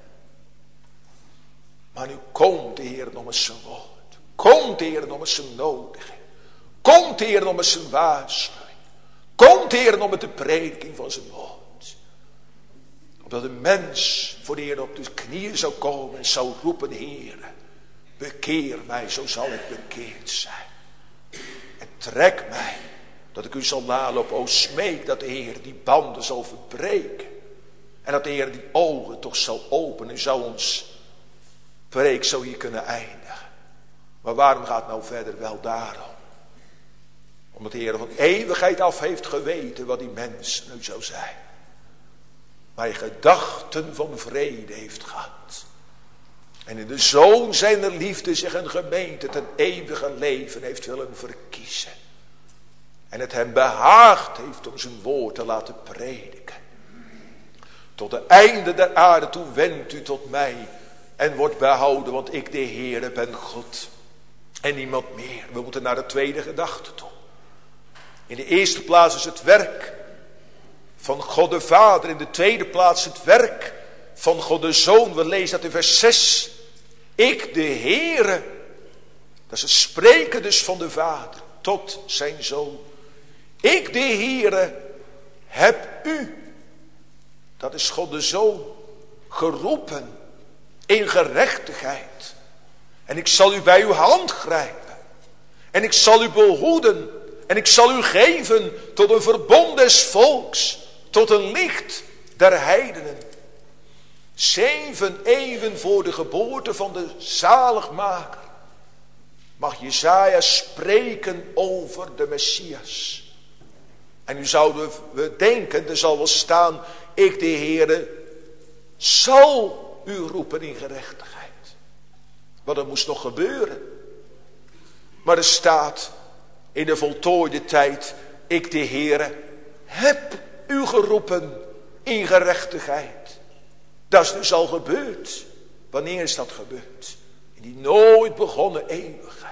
Maar nu komt de Heer nog met zijn woord. Komt de Heer nog met zijn nodiging. Komt de Heer nog met zijn waarschuwing. Komt de Heer nog met de prediking van zijn woord. Opdat een mens voor de Heer op de knieën zou komen en zou roepen, Heer, bekeer mij, zo zal ik bekeerd zijn. En trek mij, dat ik u zal nalopen. O smeek dat de Heer die banden zal verbreken. En dat de Heer die ogen toch zal openen. U zou ons preek zo hier kunnen eindigen. Maar waarom gaat het nou verder? Wel daarom. Omdat de Heer van eeuwigheid af heeft geweten wat die mens nu zou zijn. Maar gedachten van vrede heeft gehad. En in de Zoon zijner liefde zich een gemeente ten eeuwige leven heeft willen verkiezen. En het hem behaagd heeft om zijn woord te laten prediken. Tot de einde der aarde toe wendt u tot mij. En wordt behouden, want ik de Heere ben God. En niemand meer. We moeten naar de tweede gedachte toe. In de eerste plaats is het werk van God de Vader. In de tweede plaats het werk van God de Zoon. We lezen dat in vers 6. Ik de Heere. Dat is het spreken dus van de Vader tot zijn Zoon. Ik de Heere heb u. Dat is God de Zoon. Geroepen in gerechtigheid. En ik zal u bij uw hand grijpen. En ik zal u behoeden. En ik zal u geven tot een verbond des volks. Tot een licht der heidenen. 7 eeuwen voor de geboorte van de zaligmaker. Mag Jesaja spreken over de Messias. En nu zouden we denken, er zal wel staan. Ik de Heere zal u roepen in gerechtigheid. Maar dat moest nog gebeuren. Maar er staat in de voltooide tijd. Ik de Heere heb u geroepen in gerechtigheid. Dat is dus al gebeurd. Wanneer is dat gebeurd? In die nooit begonnen eeuwigheid.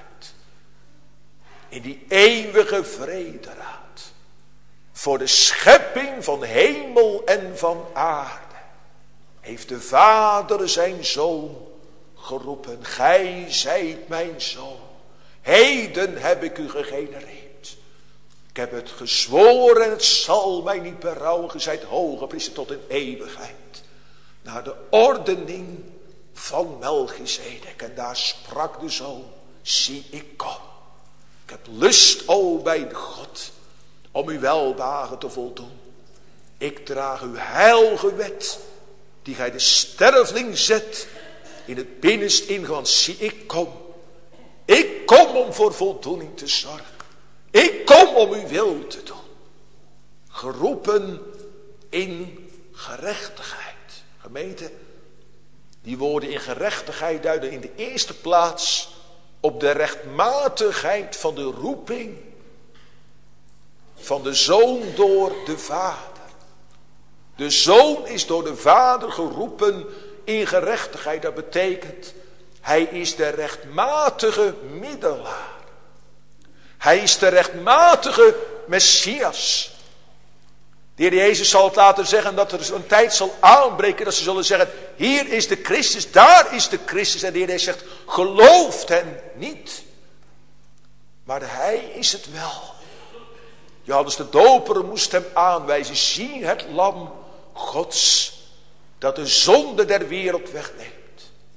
In die eeuwige vrederaad. Voor de schepping van hemel en van aarde. Heeft de Vader zijn Zoon geroepen. Gij zijt mijn Zoon. Heden heb ik u gegenereerd. Ik heb het gezworen en het zal mij niet berouwen. Ge zijt hoge priester tot in eeuwigheid. Naar de ordening van Melchizedek. En daar sprak de Zoon. Zie, ik kom. Ik heb lust, o mijn God, om uw welbehagen te voldoen. Ik draag uw heilige wet, die gij de sterveling zet, in het binnenst ingewand. Zie, ik kom. Ik kom om voor voldoening te zorgen. Ik kom om uw wil te doen. Geroepen in gerechtigheid. Gemeente, die woorden in gerechtigheid duiden in de eerste plaats op de rechtmatigheid van de roeping van de Zoon door de Vader. De Zoon is door de Vader geroepen in gerechtigheid. Dat betekent, hij is de rechtmatige middelaar. Hij is de rechtmatige Messias. De Heer Jezus zal het laten zeggen dat er zo'n tijd zal aanbreken dat ze zullen zeggen, hier is de Christus, daar is de Christus. En de Heer Jezus zegt, gelooft hen niet. Maar hij is het wel. Johannes de Doper moest hem aanwijzen, zie het lam Gods, dat de zonde der wereld wegneemt.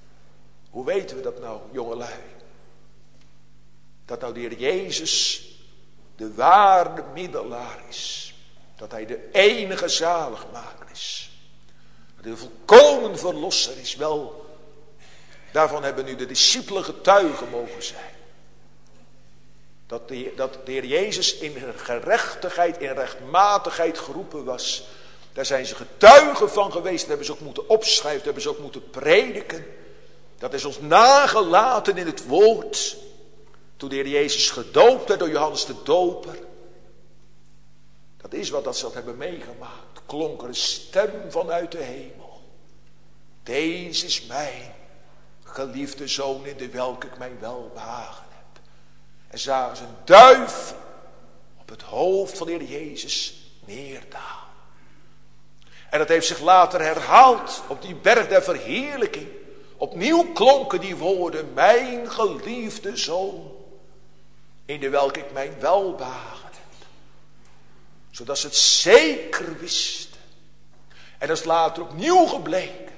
Hoe weten we dat nou, jongelui? Dat nou de Heer Jezus de ware middelaar is. Dat hij de enige zaligmaker is. Dat hij de volkomen verlosser is. Wel, daarvan hebben nu de discipelen getuigen mogen zijn. Dat de Heer Jezus in gerechtigheid, in rechtmatigheid geroepen was. Daar zijn ze getuigen van geweest. Dat hebben ze ook moeten opschrijven, dat hebben ze ook moeten prediken. Dat is ons nagelaten in het woord. Toen de Heer Jezus gedoopt werd door Johannes de Doper. Dat is wat dat ze hebben meegemaakt. Klonk er een stem vanuit de hemel. Deze is mijn geliefde zoon in de welke ik mijn welbehagen heb. En zagen ze een duif op het hoofd van de Heer Jezus neerdalen. En dat heeft zich later herhaald op die berg der verheerlijking. Opnieuw klonken die woorden, mijn geliefde zoon, in de welke ik mijn welbehagen heb. Zodat ze het zeker wisten. En dat is later opnieuw gebleken.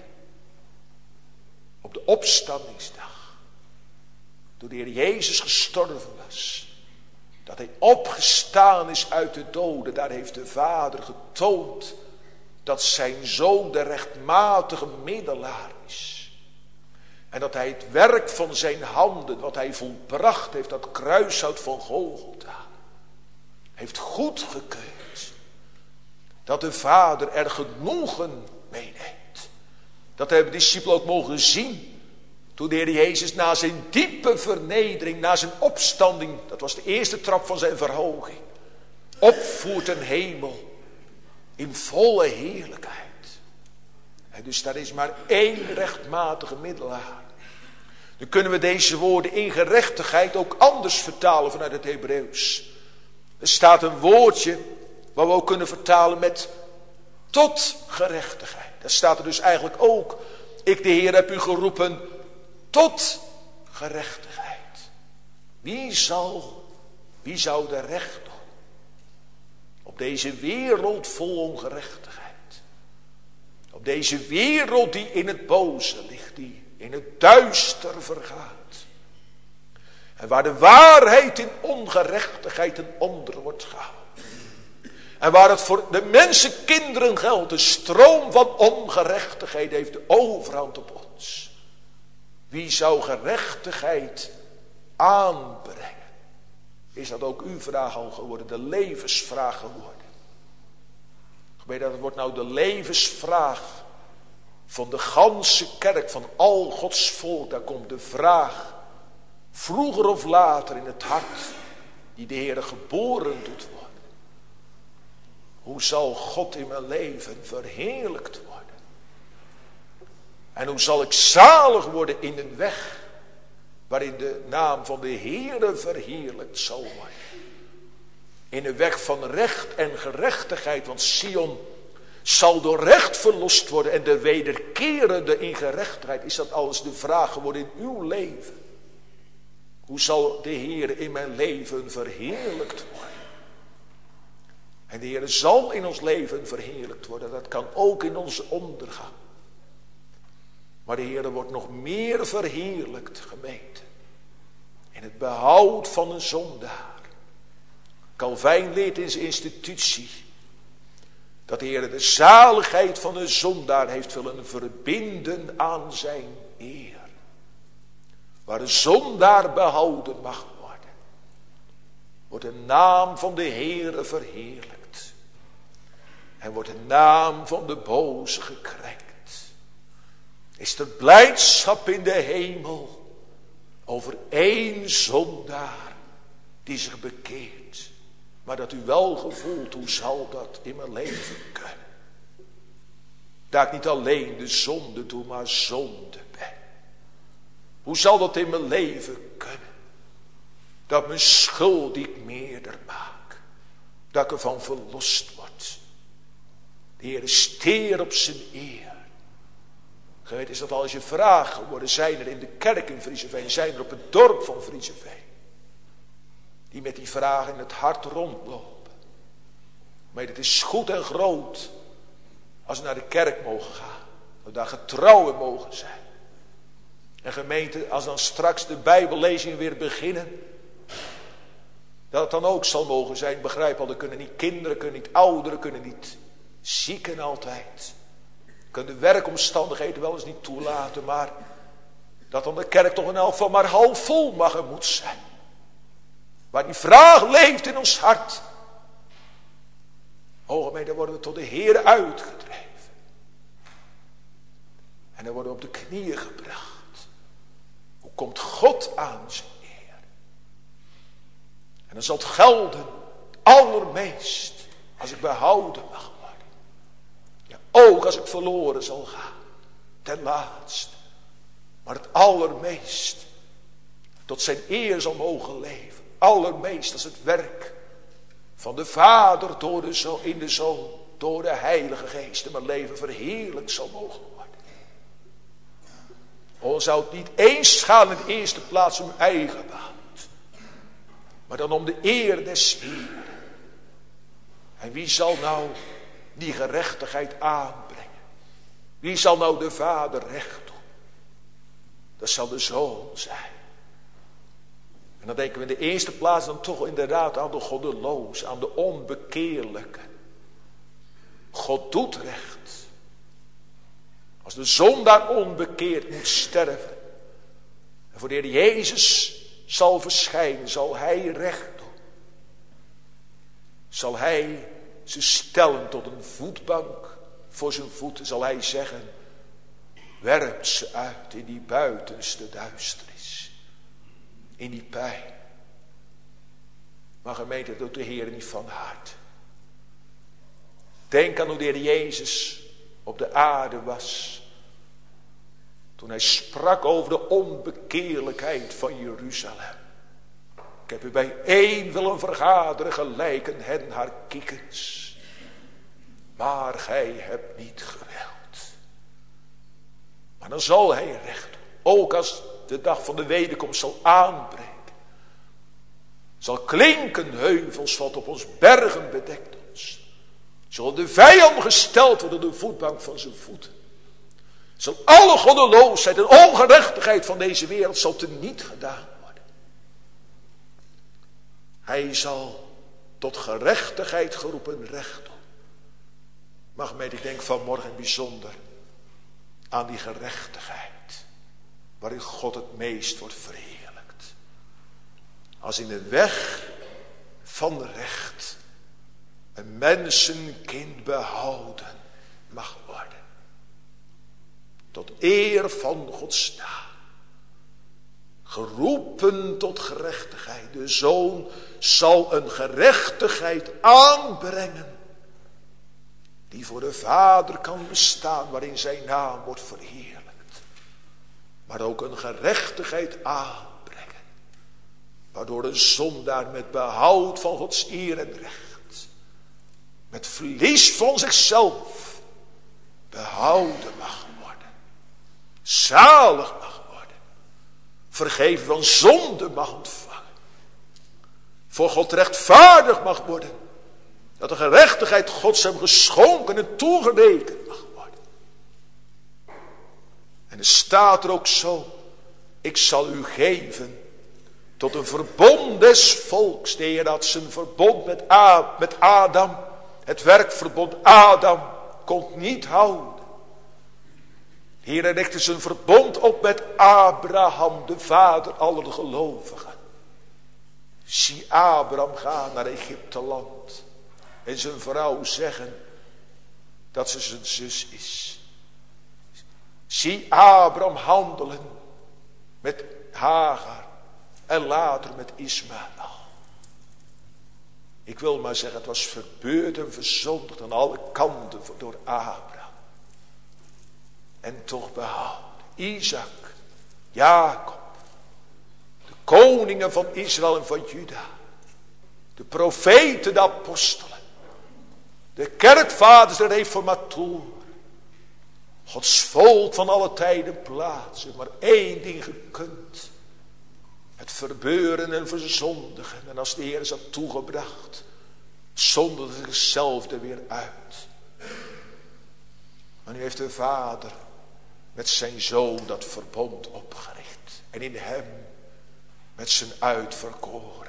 Op de opstandingsdag. Toen de Heer Jezus gestorven was. Dat hij opgestaan is uit de doden. Daar heeft de Vader getoond dat zijn zoon de rechtmatige middelaar is. En dat hij het werk van zijn handen, wat hij volbracht heeft, dat kruishout van Golgotha, heeft goedgekeurd. Dat de Vader er genoegen mee neemt. Dat hebben de discipelen ook mogen zien. Toen de Heer Jezus na zijn diepe vernedering, na zijn opstanding, dat was de eerste trap van zijn verhoging, opvoert ten hemel in volle heerlijkheid. En dus daar is maar één rechtmatige middelaar. Dan kunnen we deze woorden in gerechtigheid ook anders vertalen vanuit het Hebreeuws. Er staat een woordje wat we ook kunnen vertalen met tot gerechtigheid. Daar staat er dus eigenlijk ook, ik de Heer heb u geroepen tot gerechtigheid. Wie zou de recht doen op deze wereld vol ongerechtigheid? Op deze wereld die in het boze ligt, die in het duister vergaat. En waar de waarheid in ongerechtigheid ten onder wordt gehouden. En waar het voor de mensenkinderen geldt, de stroom van ongerechtigheid heeft de overhand op ons. Wie zou gerechtigheid aanbrengen? Is dat ook uw vraag al geworden, de levensvraag geworden? Ik weet dat het wordt nou de levensvraag van de ganse kerk, van al Gods volk. Daar komt de vraag, vroeger of later in het hart, die de Heere geboren doet worden. Hoe zal God in mijn leven verheerlijkt worden? En hoe zal ik zalig worden in een weg waarin de naam van de Heere verheerlijkt zal worden? In een weg van recht en gerechtigheid, want Sion zal door recht verlost worden en de wederkerende in gerechtigheid. Is dat alles de vraag geworden in uw leven? Hoe zal de Heer in mijn leven verheerlijkt worden? En de Heer zal in ons leven verheerlijkt worden. Dat kan ook in onze ondergang. Maar de Heer wordt nog meer verheerlijkt, gemeente. In het behoud van een zondaar. Calvijn leert in zijn institutie dat de Heer de zaligheid van een zondaar heeft willen verbinden aan zijn eer. Waar een zondaar behouden mag worden, wordt de naam van de Heere verheerlijkt. En wordt de naam van de boze gekrenkt. Is er blijdschap in de hemel over één zondaar die zich bekeert. Maar dat u wel gevoelt, hoe zal dat in mijn leven kunnen? Dat ik niet alleen de zonde doe, maar zonde ben. Hoe zal dat in mijn leven kunnen? Dat mijn schuld die ik meerder maak. Dat ik ervan verlost word. De Heer is teer op zijn eer. Gewet is dat al eens je vraag geworden. Zijn er in de kerk in Vriezeveen, zijn er op het dorp van Vriezeveen, die met die vragen in het hart rondlopen. Maar het is goed en groot als we naar de kerk mogen gaan. Dat we daar getrouw in mogen zijn. En gemeente, als dan straks de Bijbellezingen weer beginnen, dat het dan ook zal mogen zijn, begrijp al, er kunnen niet kinderen, kunnen niet ouderen, kunnen niet zieken altijd. Kunnen de werkomstandigheden wel eens niet toelaten, maar dat dan de kerk toch in elk geval maar half vol mag en moet zijn. Waar die vraag leeft in ons hart. O gemeente, dan worden we tot de Heer uitgedreven. En dan worden we op de knieën gebracht. Hoe komt God aan zijn eer? En dan zal het gelden allermeest als ik behouden mag worden. Ja, ook als ik verloren zal gaan. Ten laatste. Maar het allermeest tot zijn eer zal mogen leven. Allermeest als het werk van de Vader door de Zoon, in de Zoon, door de Heilige Geest in mijn leven verheerlijkt zal mogen worden. O, zou het niet eens gaan in de eerste plaats om uw eigen behoud, maar dan om de eer des Heeren. En wie zal nou die gerechtigheid aanbrengen? Wie zal nou de Vader recht doen? Dat zal de Zoon zijn. En dan denken we in de eerste plaats dan toch inderdaad aan de goddeloos, aan de onbekeerlijke. God doet recht. Als de zondaar onbekeerd moet sterven en voor de Heer Jezus zal verschijnen, zal hij recht doen. Zal hij ze stellen tot een voetbank voor zijn voeten, zal hij zeggen, werp ze uit in die buitenste duisternis, in die pijn. Maar gemeente, dat doet de Heer niet van harte. Denk aan hoe de Heer Jezus op de aarde was, toen hij sprak over de onbekeerlijkheid van Jeruzalem. Ik heb u bij één willen vergaderen, gelijk een hen haar kikkens. Maar gij hebt niet gewild. Maar dan zal hij recht doen. Ook als de dag van de wederkomst zal aanbreken. Zal klinken heuvels wat op ons bergen bedekt ons. Zal de vijand gesteld worden de voetbank van zijn voeten. Zal alle goddeloosheid en ongerechtigheid van deze wereld zal teniet gedaan worden. Hij zal tot gerechtigheid geroepen recht doen. Maar gemeente, ik denk vanmorgen bijzonder aan die gerechtigheid waarin God het meest wordt verheerlijkt. Als in de weg van recht een mensenkind behouden mag worden. Tot eer van Gods naam. Geroepen tot gerechtigheid. De Zoon zal een gerechtigheid aanbrengen. Die voor de Vader kan bestaan. Waarin zijn naam wordt verheerlijkt. Maar ook een gerechtigheid aanbrengen. Waardoor een zondaar met behoud van Gods eer en recht. Met verlies van zichzelf. Behouden mag worden. Zalig mag worden. Vergeven van zonde mag ontvangen. Voor God rechtvaardig mag worden. Dat de gerechtigheid Gods hem geschonken en toegerekend mag worden. En er staat er ook zo. Ik zal u geven tot een verbond des volks. De Heer had zijn verbond met Adam. Het werkverbond Adam kon niet houden. De Heer richtte zijn verbond op met Abraham, de vader aller gelovigen. Zie Abraham gaan naar Egypteland. En zijn vrouw zeggen dat ze zijn zus is. Zie Abraham handelen met Hagar en later met Ismaël. Ik wil maar zeggen, het was verbeurd en verzondigd aan alle kanten door Abraham. En toch behouden. Isaac, Jacob, de koningen van Israël en van Juda. De profeten, de apostelen. De kerkvaders, de reformatoren. Gods volk van alle tijden plaatsen. Maar één ding gekund. Het verbeuren en verzondigen. En als de Heer is had toegebracht, zonderde zichzelf er weer uit. Maar nu heeft de Vader met zijn zoon dat verbond opgericht. En in hem met zijn uitverkorenen.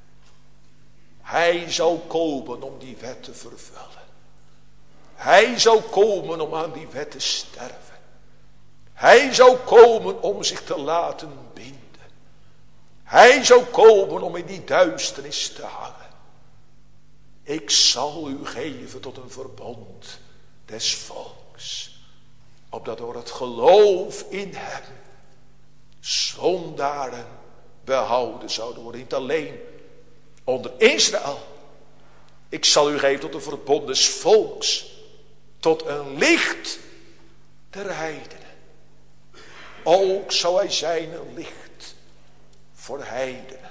Hij zou komen om die wet te vervullen. Hij zou komen om aan die wet te sterven. Hij zou komen om zich te laten binden. Hij zou komen om in die duisternis te hangen. Ik zal u geven tot een verbond des volks. Opdat door het geloof in hem zondaren behouden zouden worden. Niet alleen onder Israël. Ik zal u geven tot een verbond des volks. Tot een licht der heidenen. Ook zou hij zijn een licht voor heidenen.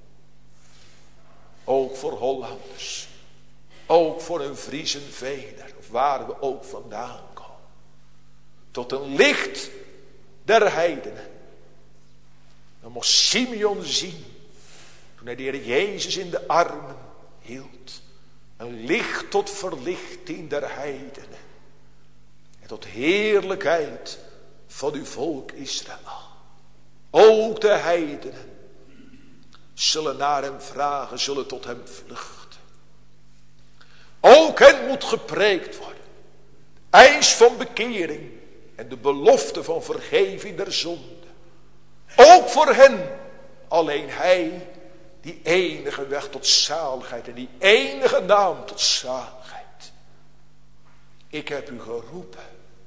Ook voor Hollanders. Ook voor een Fries en Vener. Of waar we ook vandaan komen. Tot een licht der heidenen. Dan mocht Simeon zien. Toen hij de Heer Jezus in de armen hield. Een licht tot verlichting der heidenen. En tot heerlijkheid van uw volk Israël. Ook de heidenen zullen naar hem vragen, zullen tot hem vluchten. Ook hen moet gepreekt worden. Eis van bekering en de belofte van vergeving der zonde. Ook voor hen alleen hij, die enige weg tot zaligheid en die enige naam tot zaligheid. Ik heb u geroepen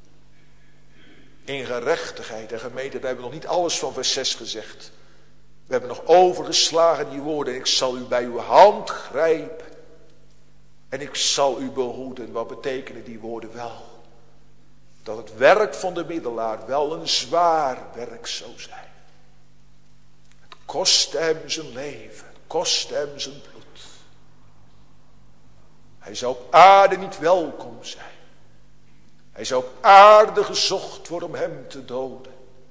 in gerechtigheid. En gemeente, daar hebben we nog niet alles van vers 6 gezegd. We hebben nog overgeslagen die woorden. Ik zal u bij uw hand grijpen. En ik zal u behoeden. Wat betekenen die woorden wel? Dat het werk van de middelaar wel een zwaar werk zou zijn. Het kostte hem zijn leven. Het kostte hem zijn bloed. Hij zou op aarde niet welkom zijn. Hij zou op aarde gezocht worden om hem te doden.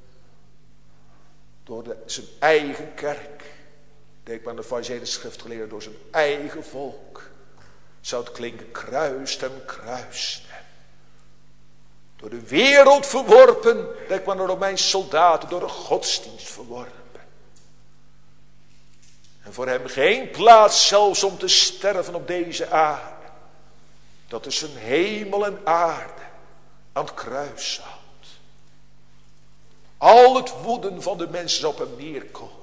Door zijn eigen kerk. Denk maar aan de farizeeën schriftgeleerden. Door zijn eigen volk. Zou het klinken, kruist hem, kruist hem. Door de wereld verworpen. Denk maar aan de Romeinse soldaten. Door de godsdienst verworpen. En voor hem geen plaats zelfs om te sterven op deze aarde. Dat is een hemel en aarde aan het kruis houdt. Al het woeden van de mensen zou op hem neerkomen.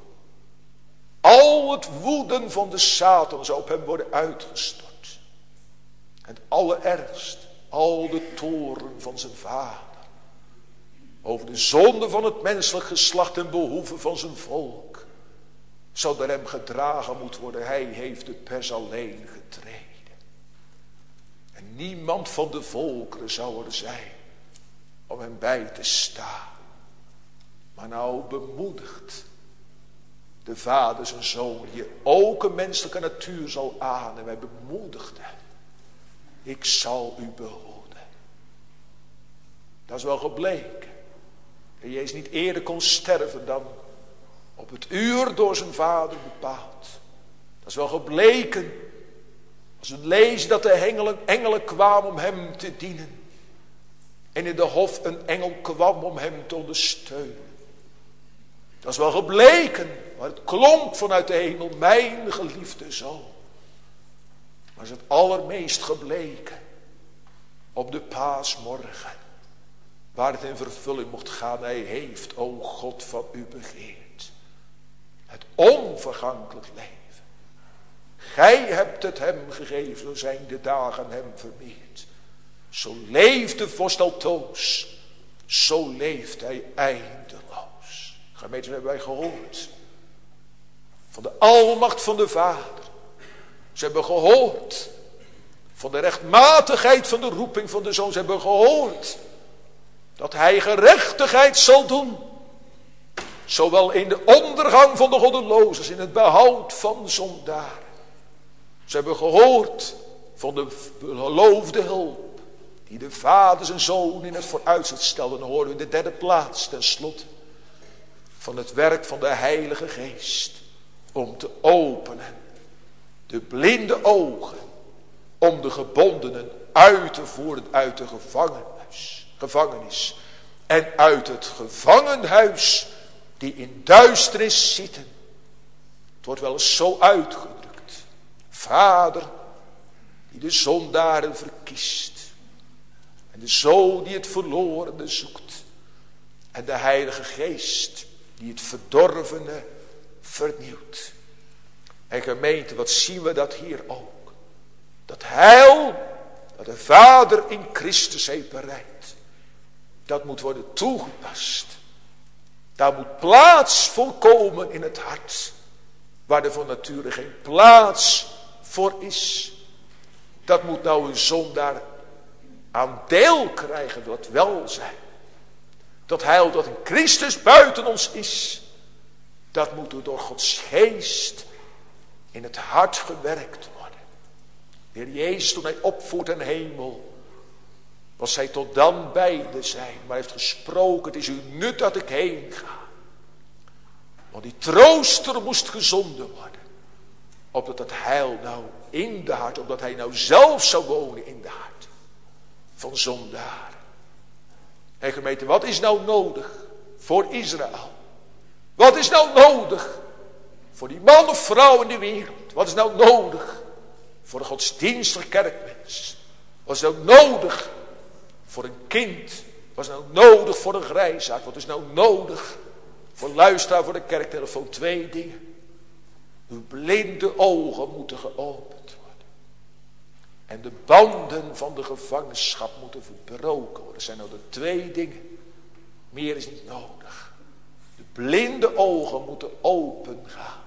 Al het woeden van de Satan zou op hem worden uitgestort. En het allerergst, al de toorn van zijn vader. Over de zonde van het menselijk geslacht en behoeven van zijn volk. Zou door hem gedragen moeten worden. Hij heeft het pers alleen getreden. En niemand van de volkeren zou er zijn om hem bij te staan. Maar nou bemoedigt de vader zijn zoon, die ook een menselijke natuur zal aannemen. Hij bemoedigde. Ik zal u behoeden. Dat is wel gebleken. Dat Jezus niet eerder kon sterven dan op het uur door zijn vader bepaald. Dat is wel gebleken. Als we lezen dat de engelen kwamen om hem te dienen. En in de hof een engel kwam om hem te ondersteunen. Dat is wel gebleken. Maar het klonk vanuit de hemel. Mijn geliefde zoon. Maar is het allermeest gebleken. Op de paasmorgen. Waar het in vervulling mocht gaan. Hij heeft, o God, van u begeerd. Het onvergankelijk leven. Gij hebt het hem gegeven. Zo zijn de dagen hem vermeerd. Zo leeft de vorst altoos. Zo leeft hij eindeloos. Gemeente, hebben wij gehoord. Van de almacht van de Vader. Ze hebben gehoord. Van de rechtmatigheid van de roeping van de Zoon. Ze hebben gehoord. Dat hij gerechtigheid zal doen. Zowel in de ondergang van de goddelozen als in het behoud van de zondaren. Ze hebben gehoord van de beloofde hulp. Die de Vader zijn Zoon in het vooruitzicht stelde. En dan horen we in de derde plaats tenslotte. Van het werk van de Heilige Geest. Om te openen. De blinde ogen. Om de gebondenen uit te voeren uit de gevangenis. En uit het gevangenhuis die in duisternis zitten. Het wordt wel eens zo uitgedrukt. Vader die de zondaren verkiest. En de Zoon die het verlorene zoekt. En de Heilige Geest die het verdorvene vernieuwt. En gemeente, wat zien we dat hier ook? Dat heil dat de Vader in Christus heeft bereid. Dat moet worden toegepast. Daar moet plaats voor komen in het hart. Waar er van nature geen plaats voor is. Dat moet nou een zondaar aan deel krijgen, dat welzijn. Dat heil dat in Christus buiten ons is. Dat moet door Gods geest in het hart gewerkt worden. De Heer Jezus, toen hij opvoert in hemel, was hij tot dan beide zijn. Maar hij heeft gesproken, het is uw nut dat ik heen ga. Want die trooster moest gezonden worden. Opdat het heil nou in de hart, opdat hij nou zelf zou wonen in de hart van zondaren. En gemeente, wat is nou nodig voor Israël? Wat is nou nodig voor die man of vrouw in de wereld? Wat is nou nodig voor een godsdienstig kerkmens? Wat is nou nodig voor een kind? Wat is nou nodig voor een grijsaard? Wat is nou nodig voor luisteraar voor de kerktelefoon? 2 dingen. Uw blinde ogen moeten geopend worden. En de banden van de gevangenschap moeten verbroken worden. Dat zijn nou de 2 dingen. Meer is niet nodig. De blinde ogen moeten open gaan.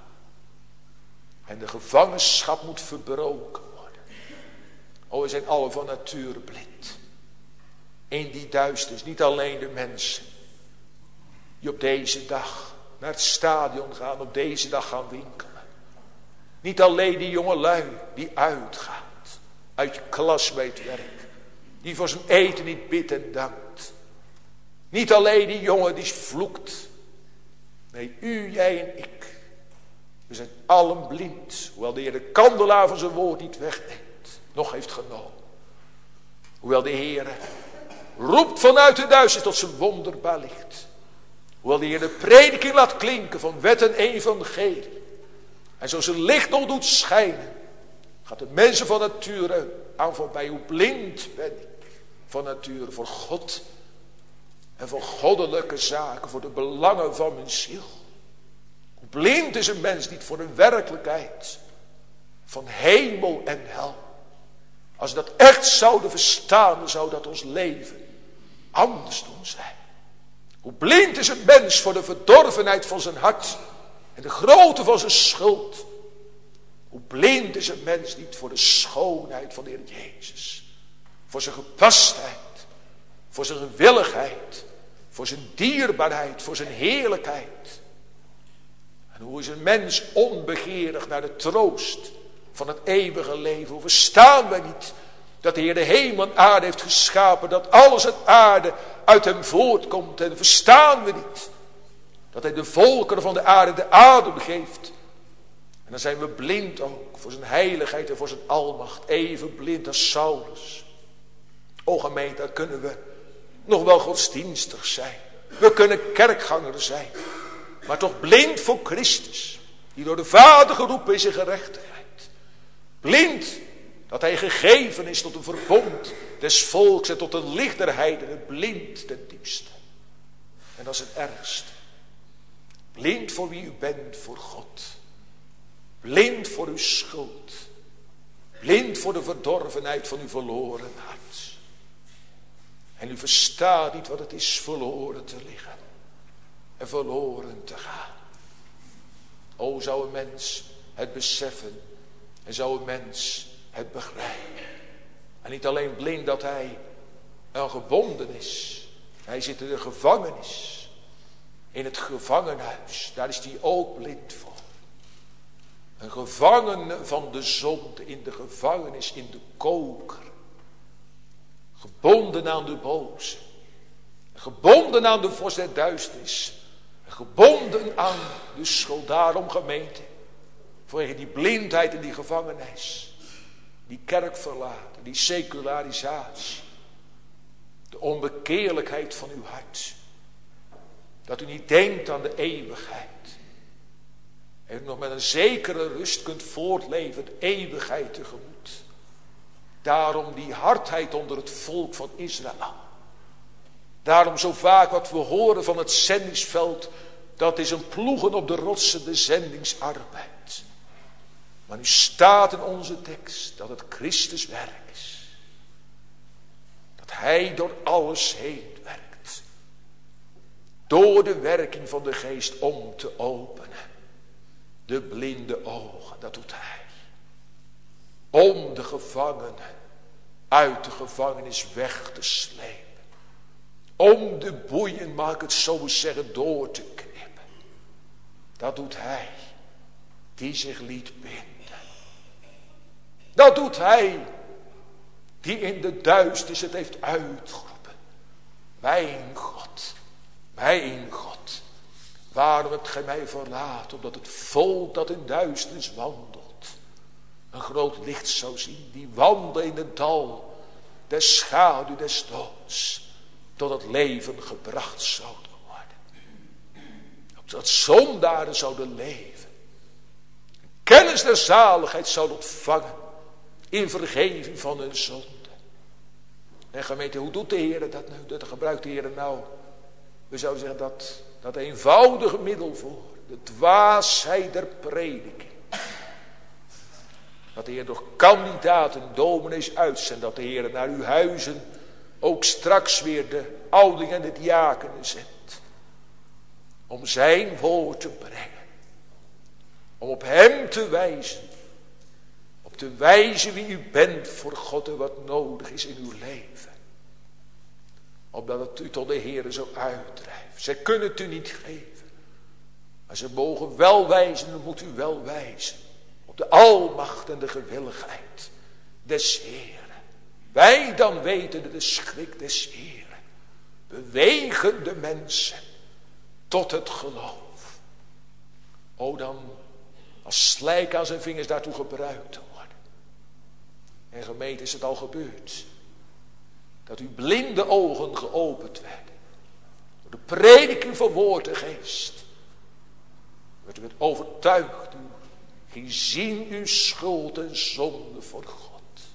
En de gevangenschap moet verbroken worden. We zijn alle van nature blind. In die duisternis, niet alleen de mensen die op deze dag naar het stadion gaan, op deze dag gaan winkelen. Niet alleen die jonge lui die uitgaat uit je klas bij het werk. Die voor zijn eten niet bidt en dankt. Niet alleen die jongen die vloekt. Nee, u, jij en ik. We zijn allen blind. Hoewel de Heer de kandelaar van zijn woord niet wegneemt. Nog heeft genomen. Hoewel de Heer roept vanuit de duisternis tot zijn wonderbaar licht. Hoewel de Heer de prediking laat klinken van wet en evangelie. En zo zijn licht nog doet schijnen. Gaat de mensen van nature aan voorbij. Hoe blind ben ik van nature voor God. En voor goddelijke zaken. Voor de belangen van mijn ziel. Hoe blind is een mens niet voor de werkelijkheid. Van hemel en hel. Als we dat echt zouden verstaan. Dan zou dat ons leven anders doen zijn. Hoe blind is een mens voor de verdorvenheid van zijn hart. En de grootte van zijn schuld. Hoe blind is een mens niet voor de schoonheid van de Heer Jezus. Voor zijn gepastheid. Voor zijn gewilligheid. Voor zijn dierbaarheid. Voor zijn heerlijkheid. En hoe is een mens onbegeerig naar de troost van het eeuwige leven. Hoe verstaan wij niet dat de Heer de hemel en aarde heeft geschapen. Dat alles uit aarde uit hem voortkomt. En verstaan we niet dat hij de volkeren van de aarde de adem geeft. En dan zijn we blind ook voor zijn heiligheid en voor zijn almacht. Even blind als Saulus. O gemeente, dan kunnen we nog wel godsdienstig zijn. We kunnen kerkganger zijn. Maar toch blind voor Christus. Die door de Vader geroepen is in gerechtigheid. Blind dat hij gegeven is tot een verbond des volks en tot een licht der heidenen. Blind ten diepste. En dat is het ergste. Blind voor wie u bent voor God. Blind voor uw schuld. Blind voor de verdorvenheid van uw verloren hart. En u verstaat niet wat het is verloren te liggen. En verloren te gaan. O, zou een mens het beseffen. En zou een mens het begrijpen. En niet alleen blind dat hij een gebonden is. Hij zit in de gevangenis. In het gevangenhuis. Daar is hij ook blind voor. Een gevangene van de zonde. In de gevangenis. In de koker. Gebonden aan de boze. Gebonden aan de vorst der duisternis. Gebonden aan de schuld. Daarom gemeente. Vanwege die blindheid en die gevangenis. Die kerk verlaten. Die secularisatie. De onbekeerlijkheid van uw hart. Dat u niet denkt aan de eeuwigheid. En u nog met een zekere rust kunt voortleven de eeuwigheid tegemoet. Daarom die hardheid onder het volk van Israël. Daarom zo vaak wat we horen van het zendingsveld. Dat is een ploegen op de rotsen, de zendingsarbeid. Maar nu staat in onze tekst dat het Christus werk is. Dat hij door alles heen werkt. Door de werking van de geest om te openen. De blinde ogen, dat doet hij. Om de gevangenen uit de gevangenis weg te slepen. Om de boeien, mag ik het zo zeggen, door te knippen. Dat doet hij, die zich liet binden. Dat doet hij, die in de duisternis het heeft uitgeroepen. Mijn God, waarom hebt gij mij verlaten? Omdat het volk dat in duisternis wandelt, een groot licht zou zien. Die wandelen in het dal, des schaduw des doods, tot het leven gebracht zouden worden. Opdat zondaren zouden leven. Kennis der zaligheid zouden ontvangen. In vergeving van hun zonde. En gemeente, hoe doet de Heer dat nu? Dat gebruikt de Heer nou? We zouden zeggen dat eenvoudige middel voor. De dwaasheid der prediking. Dat de Heer door kandidaten, dominees uitzendt. Dat de Heer naar uw huizen ook straks weer de oudingen en de diakenen zendt. Om zijn woord te brengen. Om op hem te wijzen. Op de wijze wie u bent voor God en wat nodig is in uw leven. Opdat het u tot de Heer zo uitdrijft. Zij kunnen het u niet geven. Maar ze mogen wel wijzen, dan moet u wel wijzen. Op de almacht en de gewilligheid des Heeren. Wij dan weten de schrik des Heeren. Bewegen de mensen tot het geloof. O dan als slijk aan zijn vingers daartoe gebruikt te worden. En gemeente, is het al gebeurd. Dat uw blinde ogen geopend werden. Door de prediking van woord en geest. Dat u werd overtuigd. U ging zien uw schuld en zonde voor God.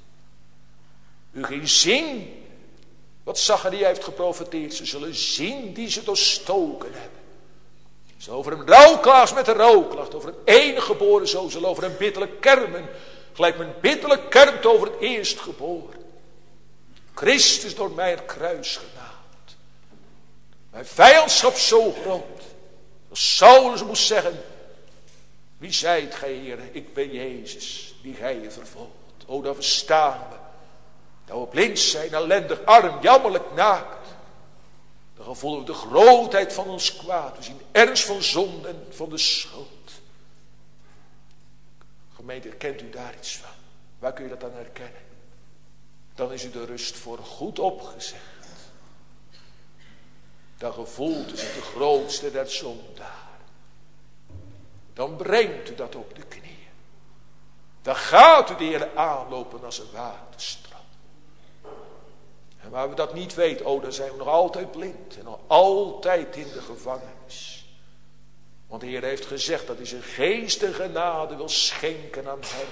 U ging zien wat Zacharia heeft geprofeteerd. Ze zullen zien die ze doorstoken hebben. Ze over een rouwklaag met een rouwklacht. Over een enige geboren zoon. Zullen over een bitterlijk kermen. Gelijk men bitterlijk kermt over het eerstgeboren. Christus door mij het kruis genaamd. Mijn vijandschap zo groot. Dat Saulus moest zeggen. Wie zijt gij, Heer? Ik ben Jezus, die gij je vervolgt. O, dat verstaan we. Dat we blind zijn, ellendig, arm, jammerlijk, naakt. Dan voelen we de grootheid van ons kwaad. We zien de ernst van zonde en van de schuld. Gemeente, herkent u daar iets van? Waar kun je dat aan herkennen? Dan is u de rust voor goed opgezegd. Dan gevoelt u zich de grootste der zondaren. Dan brengt u dat op de knieën. Dan gaat u de Heer aanlopen als een waterstroom. En waar we dat niet weten, dan zijn we nog altijd blind. En nog altijd in de gevangenis. Want de Heer heeft gezegd dat hij zijn geest en genade wil schenken aan hem.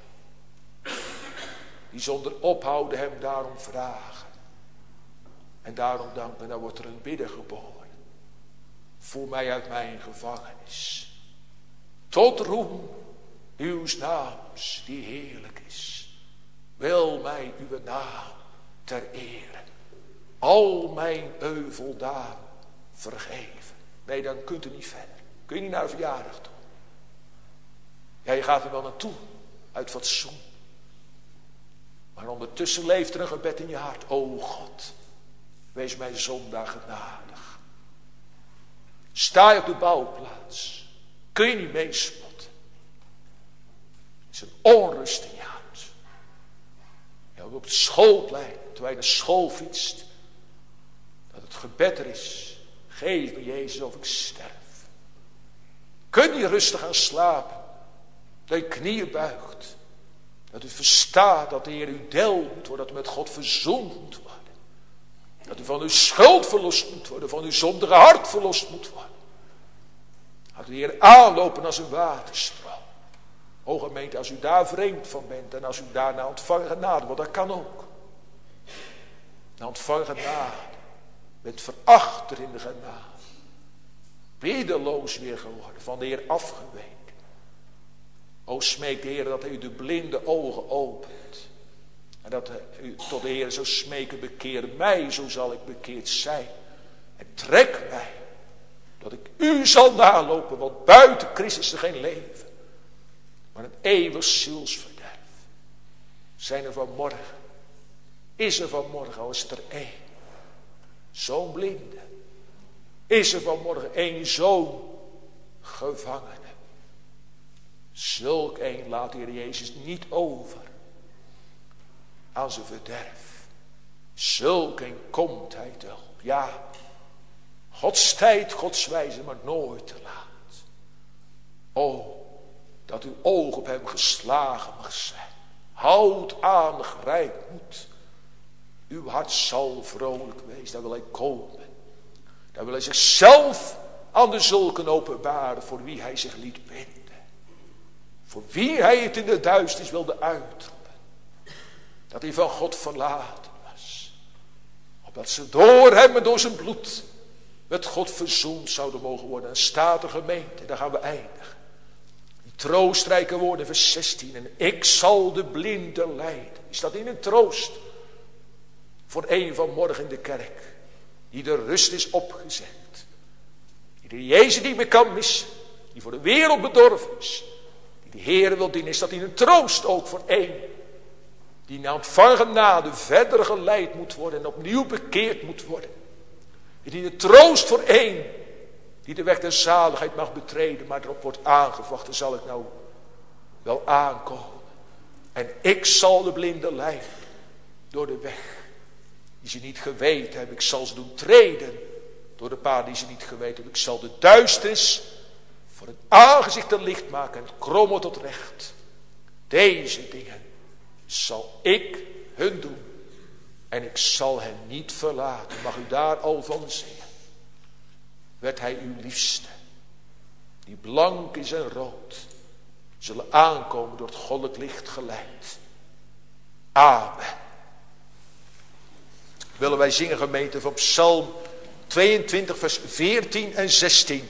Die zonder ophouden hem daarom vragen. En daarom danken, dan wordt er een bidden geboren. Voer mij uit mijn gevangenis. Tot roem uws naams die heerlijk is. Wil mij uw naam ter ere. Al mijn euveldaden vergeven. Nee, dan kunt u niet verder. Kun je niet naar een verjaardag toe. Ja, je gaat er wel naartoe. Uit fatsoen. Maar ondertussen leeft er een gebed in je hart. O God, wees mij zondaar genadig. Sta je op de bouwplaats. Kun je niet meespotten. Er is een onrust in je hart. Ja, op het schoolplein, terwijl je naar school fietst. Dat het gebed er is. Geef me Jezus of ik sterf. Kun je rustig gaan slapen. Dat je knieën buigt. Dat u verstaat dat de Heer uw deel moet worden. Dat u met God verzoend moet worden. Dat u van uw schuld verlost moet worden. Van uw zondige hart verlost moet worden. Laat u de Heer aanlopen als een waterstroom. O gemeente, als u daar vreemd van bent. En als u daar naar ontvangen genade. Want dat kan ook. Naar ontvangen genade. Bent verachter in de genade. Weerloos weer geworden. Van de Heer afgeweken. O smeek de Heer dat hij u de blinde ogen opent. En dat u tot de Heer zou smeken, bekeer mij, zo zal ik bekeerd zijn. En trek mij, dat ik u zal nalopen, want buiten Christus is er geen leven. Maar een eeuwig zielsverderf. Zijn er vanmorgen, is er vanmorgen, al is het er één. Zo'n blinde. Is er vanmorgen één zo'n gevangene. Zulk een laat de Heer Jezus niet over aan zijn verderf. Zulk een komt hij te hulp. Ja, Gods tijd, Gods wijze, maar nooit te laat. O, dat uw oog op hem geslagen mag zijn. Houd aan, grijp moed. Uw hart zal vrolijk wezen, daar wil hij komen. Daar wil hij zichzelf aan de zulken openbaren voor wie hij zich liet binden. Voor wie hij het in de duisternis wilde uitroepen. Dat hij van God verlaten was. Opdat ze door hem en door zijn bloed met God verzoend zouden mogen worden. En staat de gemeente, daar gaan we eindigen. Die troostrijke woorden, vers 16. En ik zal de blinde leiden. Is dat in een troost? Voor een van morgen in de kerk. Die de rust is opgezet. Die de Jezus niet meer kan missen. Die voor de wereld bedorven is. Die de Heer wil dienen. Is dat in een troost ook voor een. Die na ontvangen genade verder geleid moet worden. En opnieuw bekeerd moet worden. Die de troost voor één. Die de weg der zaligheid mag betreden. Maar erop wordt aangewacht. Dan zal ik nou wel aankomen. En ik zal de blinden leiden. Door de weg. Die ze niet geweten hebben. Ik zal ze doen treden. Door de paden die ze niet geweten hebben. Ik zal de duisternis voor het aangezicht ten licht maken. En het kromme tot recht. Deze dingen zal ik hun doen. En ik zal hen niet verlaten. Mag u daar al van zingen. Werd hij uw liefste. Die blank is en rood. Zullen aankomen door het goddelijk licht geleid. Amen. Willen wij zingen gemeente van Psalm 22 vers 14 en 16.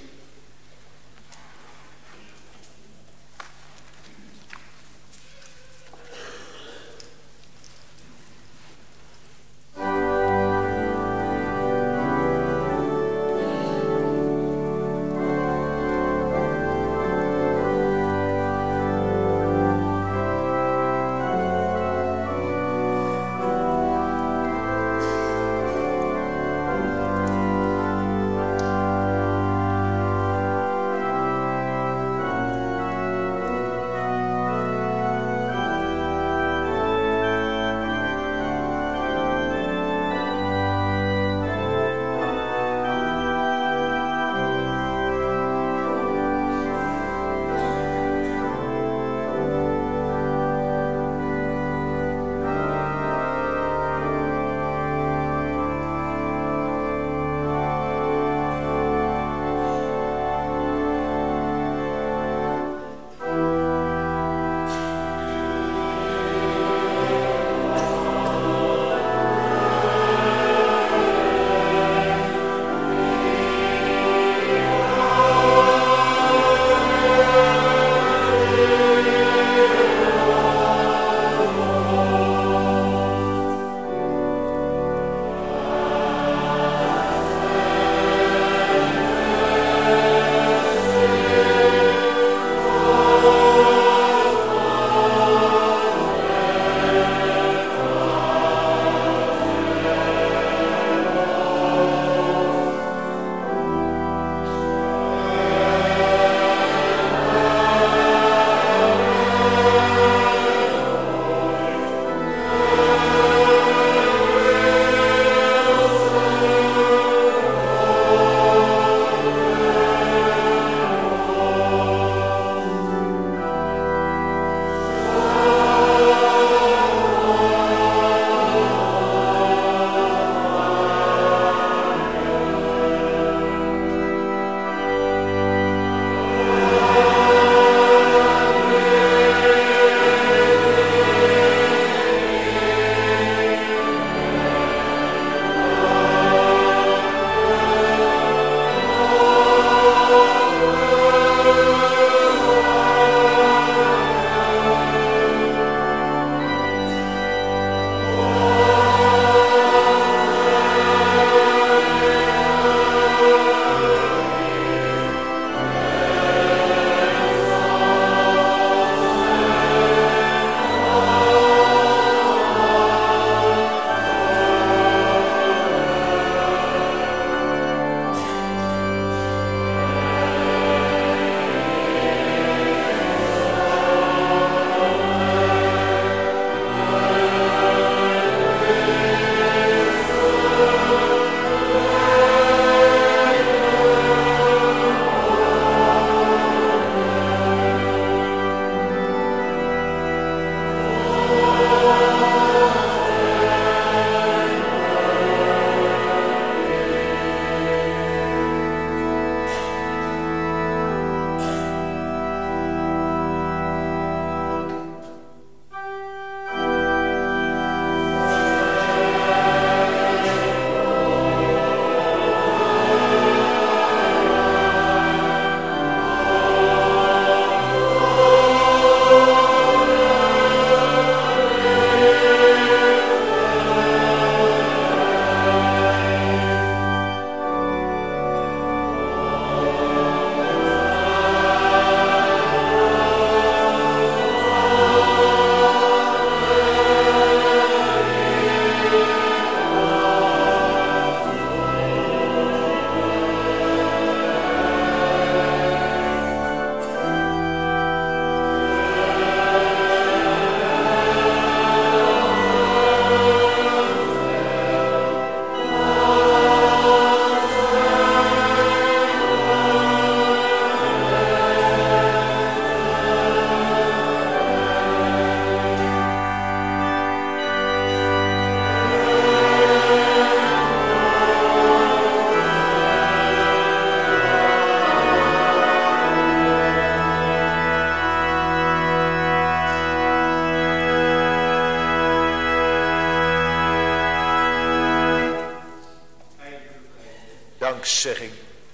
dankzegging.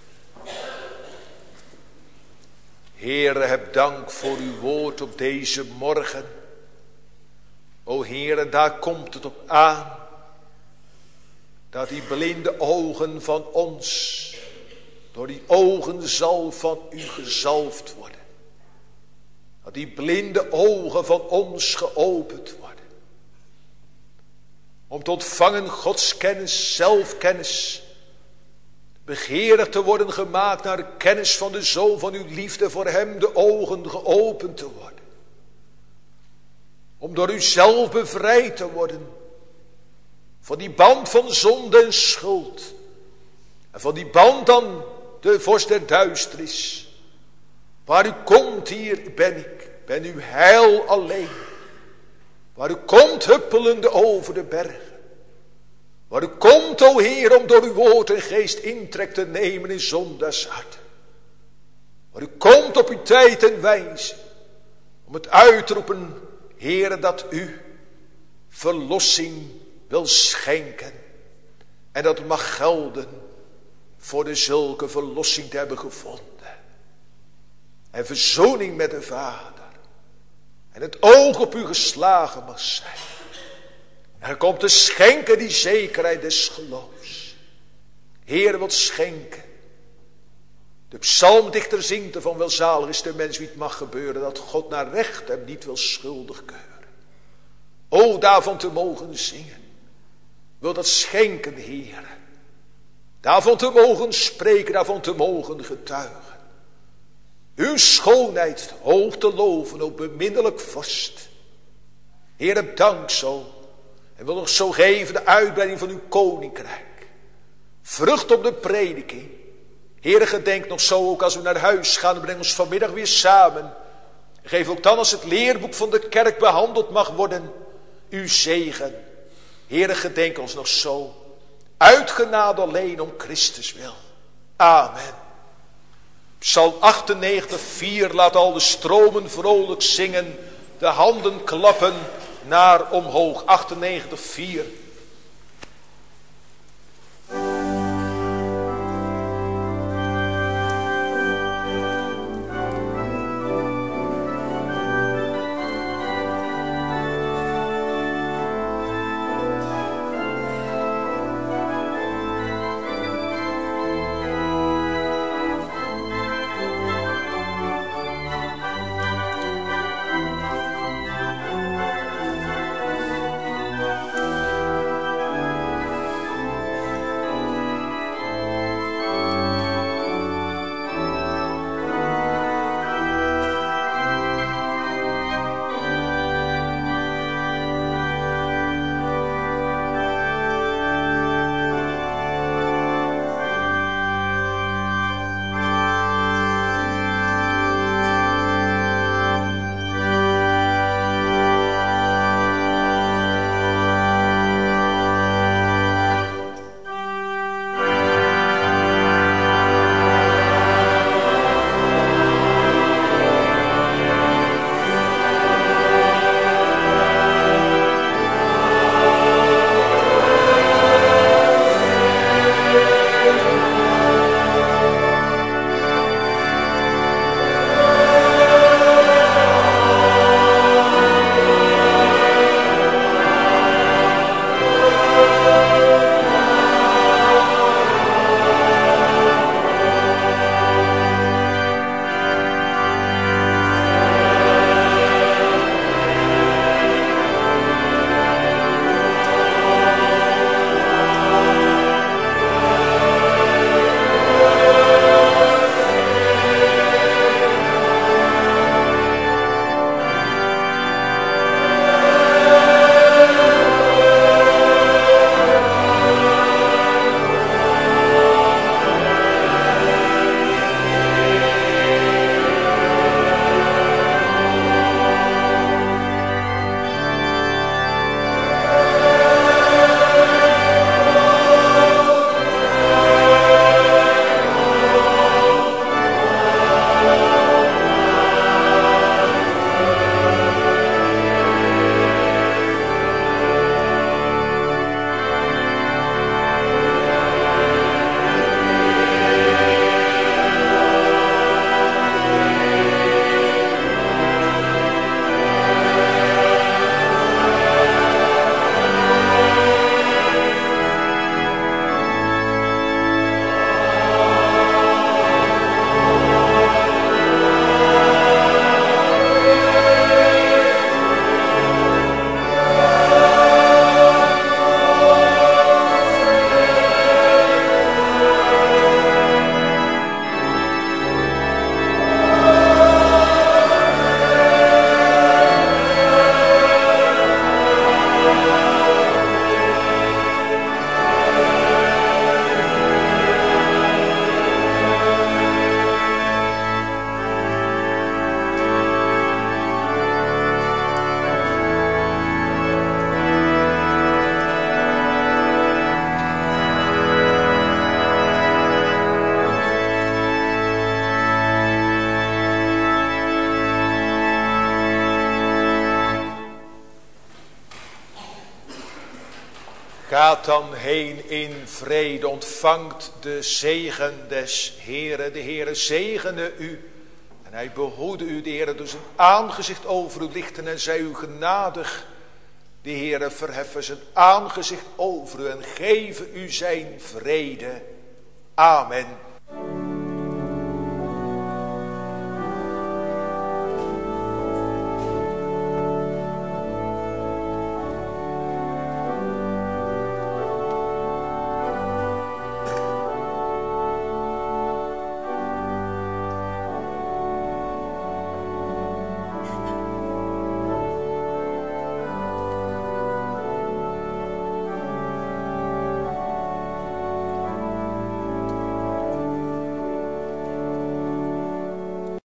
Heere, heb dank voor uw woord op deze morgen. O Heere, daar komt het op aan. Dat die blinde ogen van ons, door die ogenzalf van u gezalfd worden. Dat die blinde ogen van ons geopend worden. Om te ontvangen Gods kennis, zelfkennis. Begeerig te worden gemaakt naar de kennis van de Zoon van uw liefde, voor hem de ogen geopend te worden. Om door uzelf bevrijd te worden. Van die band van zonde en schuld. En van die band aan de vorst der duisternis. Waar u komt, hier ben ik. Ben uw heil alleen. Waar u komt huppelende over de bergen. Waar u komt, o Heer, om door uw woord en geest intrek te nemen in zondaars hart. Waar u komt op uw tijd en wijze. Om het uit te roepen, Heere, dat u verlossing wil schenken. En dat het mag gelden voor de zulke verlossing te hebben gevonden. En verzoening met de Vader. En het oog op u geslagen mag zijn. En er komt te schenken die zekerheid des geloofs. Heer, wat schenken. De psalmdichter zingt ervan, welzalig is de mens wie het mag gebeuren, dat God naar recht hem niet wil schuldig keuren. O, daarvan te mogen zingen. Wil dat schenken, Heer. Daarvan te mogen spreken, daarvan te mogen getuigen. Uw schoonheid hoog te loven, o beminnelijk vorst. Heer, heb dank zo. En wil nog zo geven de uitbreiding van uw koninkrijk. Vrucht op de prediking. Heer, gedenk nog zo ook als we naar huis gaan. Breng ons vanmiddag weer samen. Geef ook dan als het leerboek van de kerk behandeld mag worden. Uw zegen. Heer, gedenk ons nog zo. Uit genade alleen om Christus wil. Amen. Psalm 98, 4. Laat al de stromen vrolijk zingen. De handen klappen naar omhoog. 98, 4. Gaat dan heen in vrede, ontvangt de zegen des Heeren. De Heere zegene u en hij behoede u. De Heere doet zijn aangezicht over u lichten en zij u genadig. De Heere verheffen zijn aangezicht over u en geven u zijn vrede. Amen.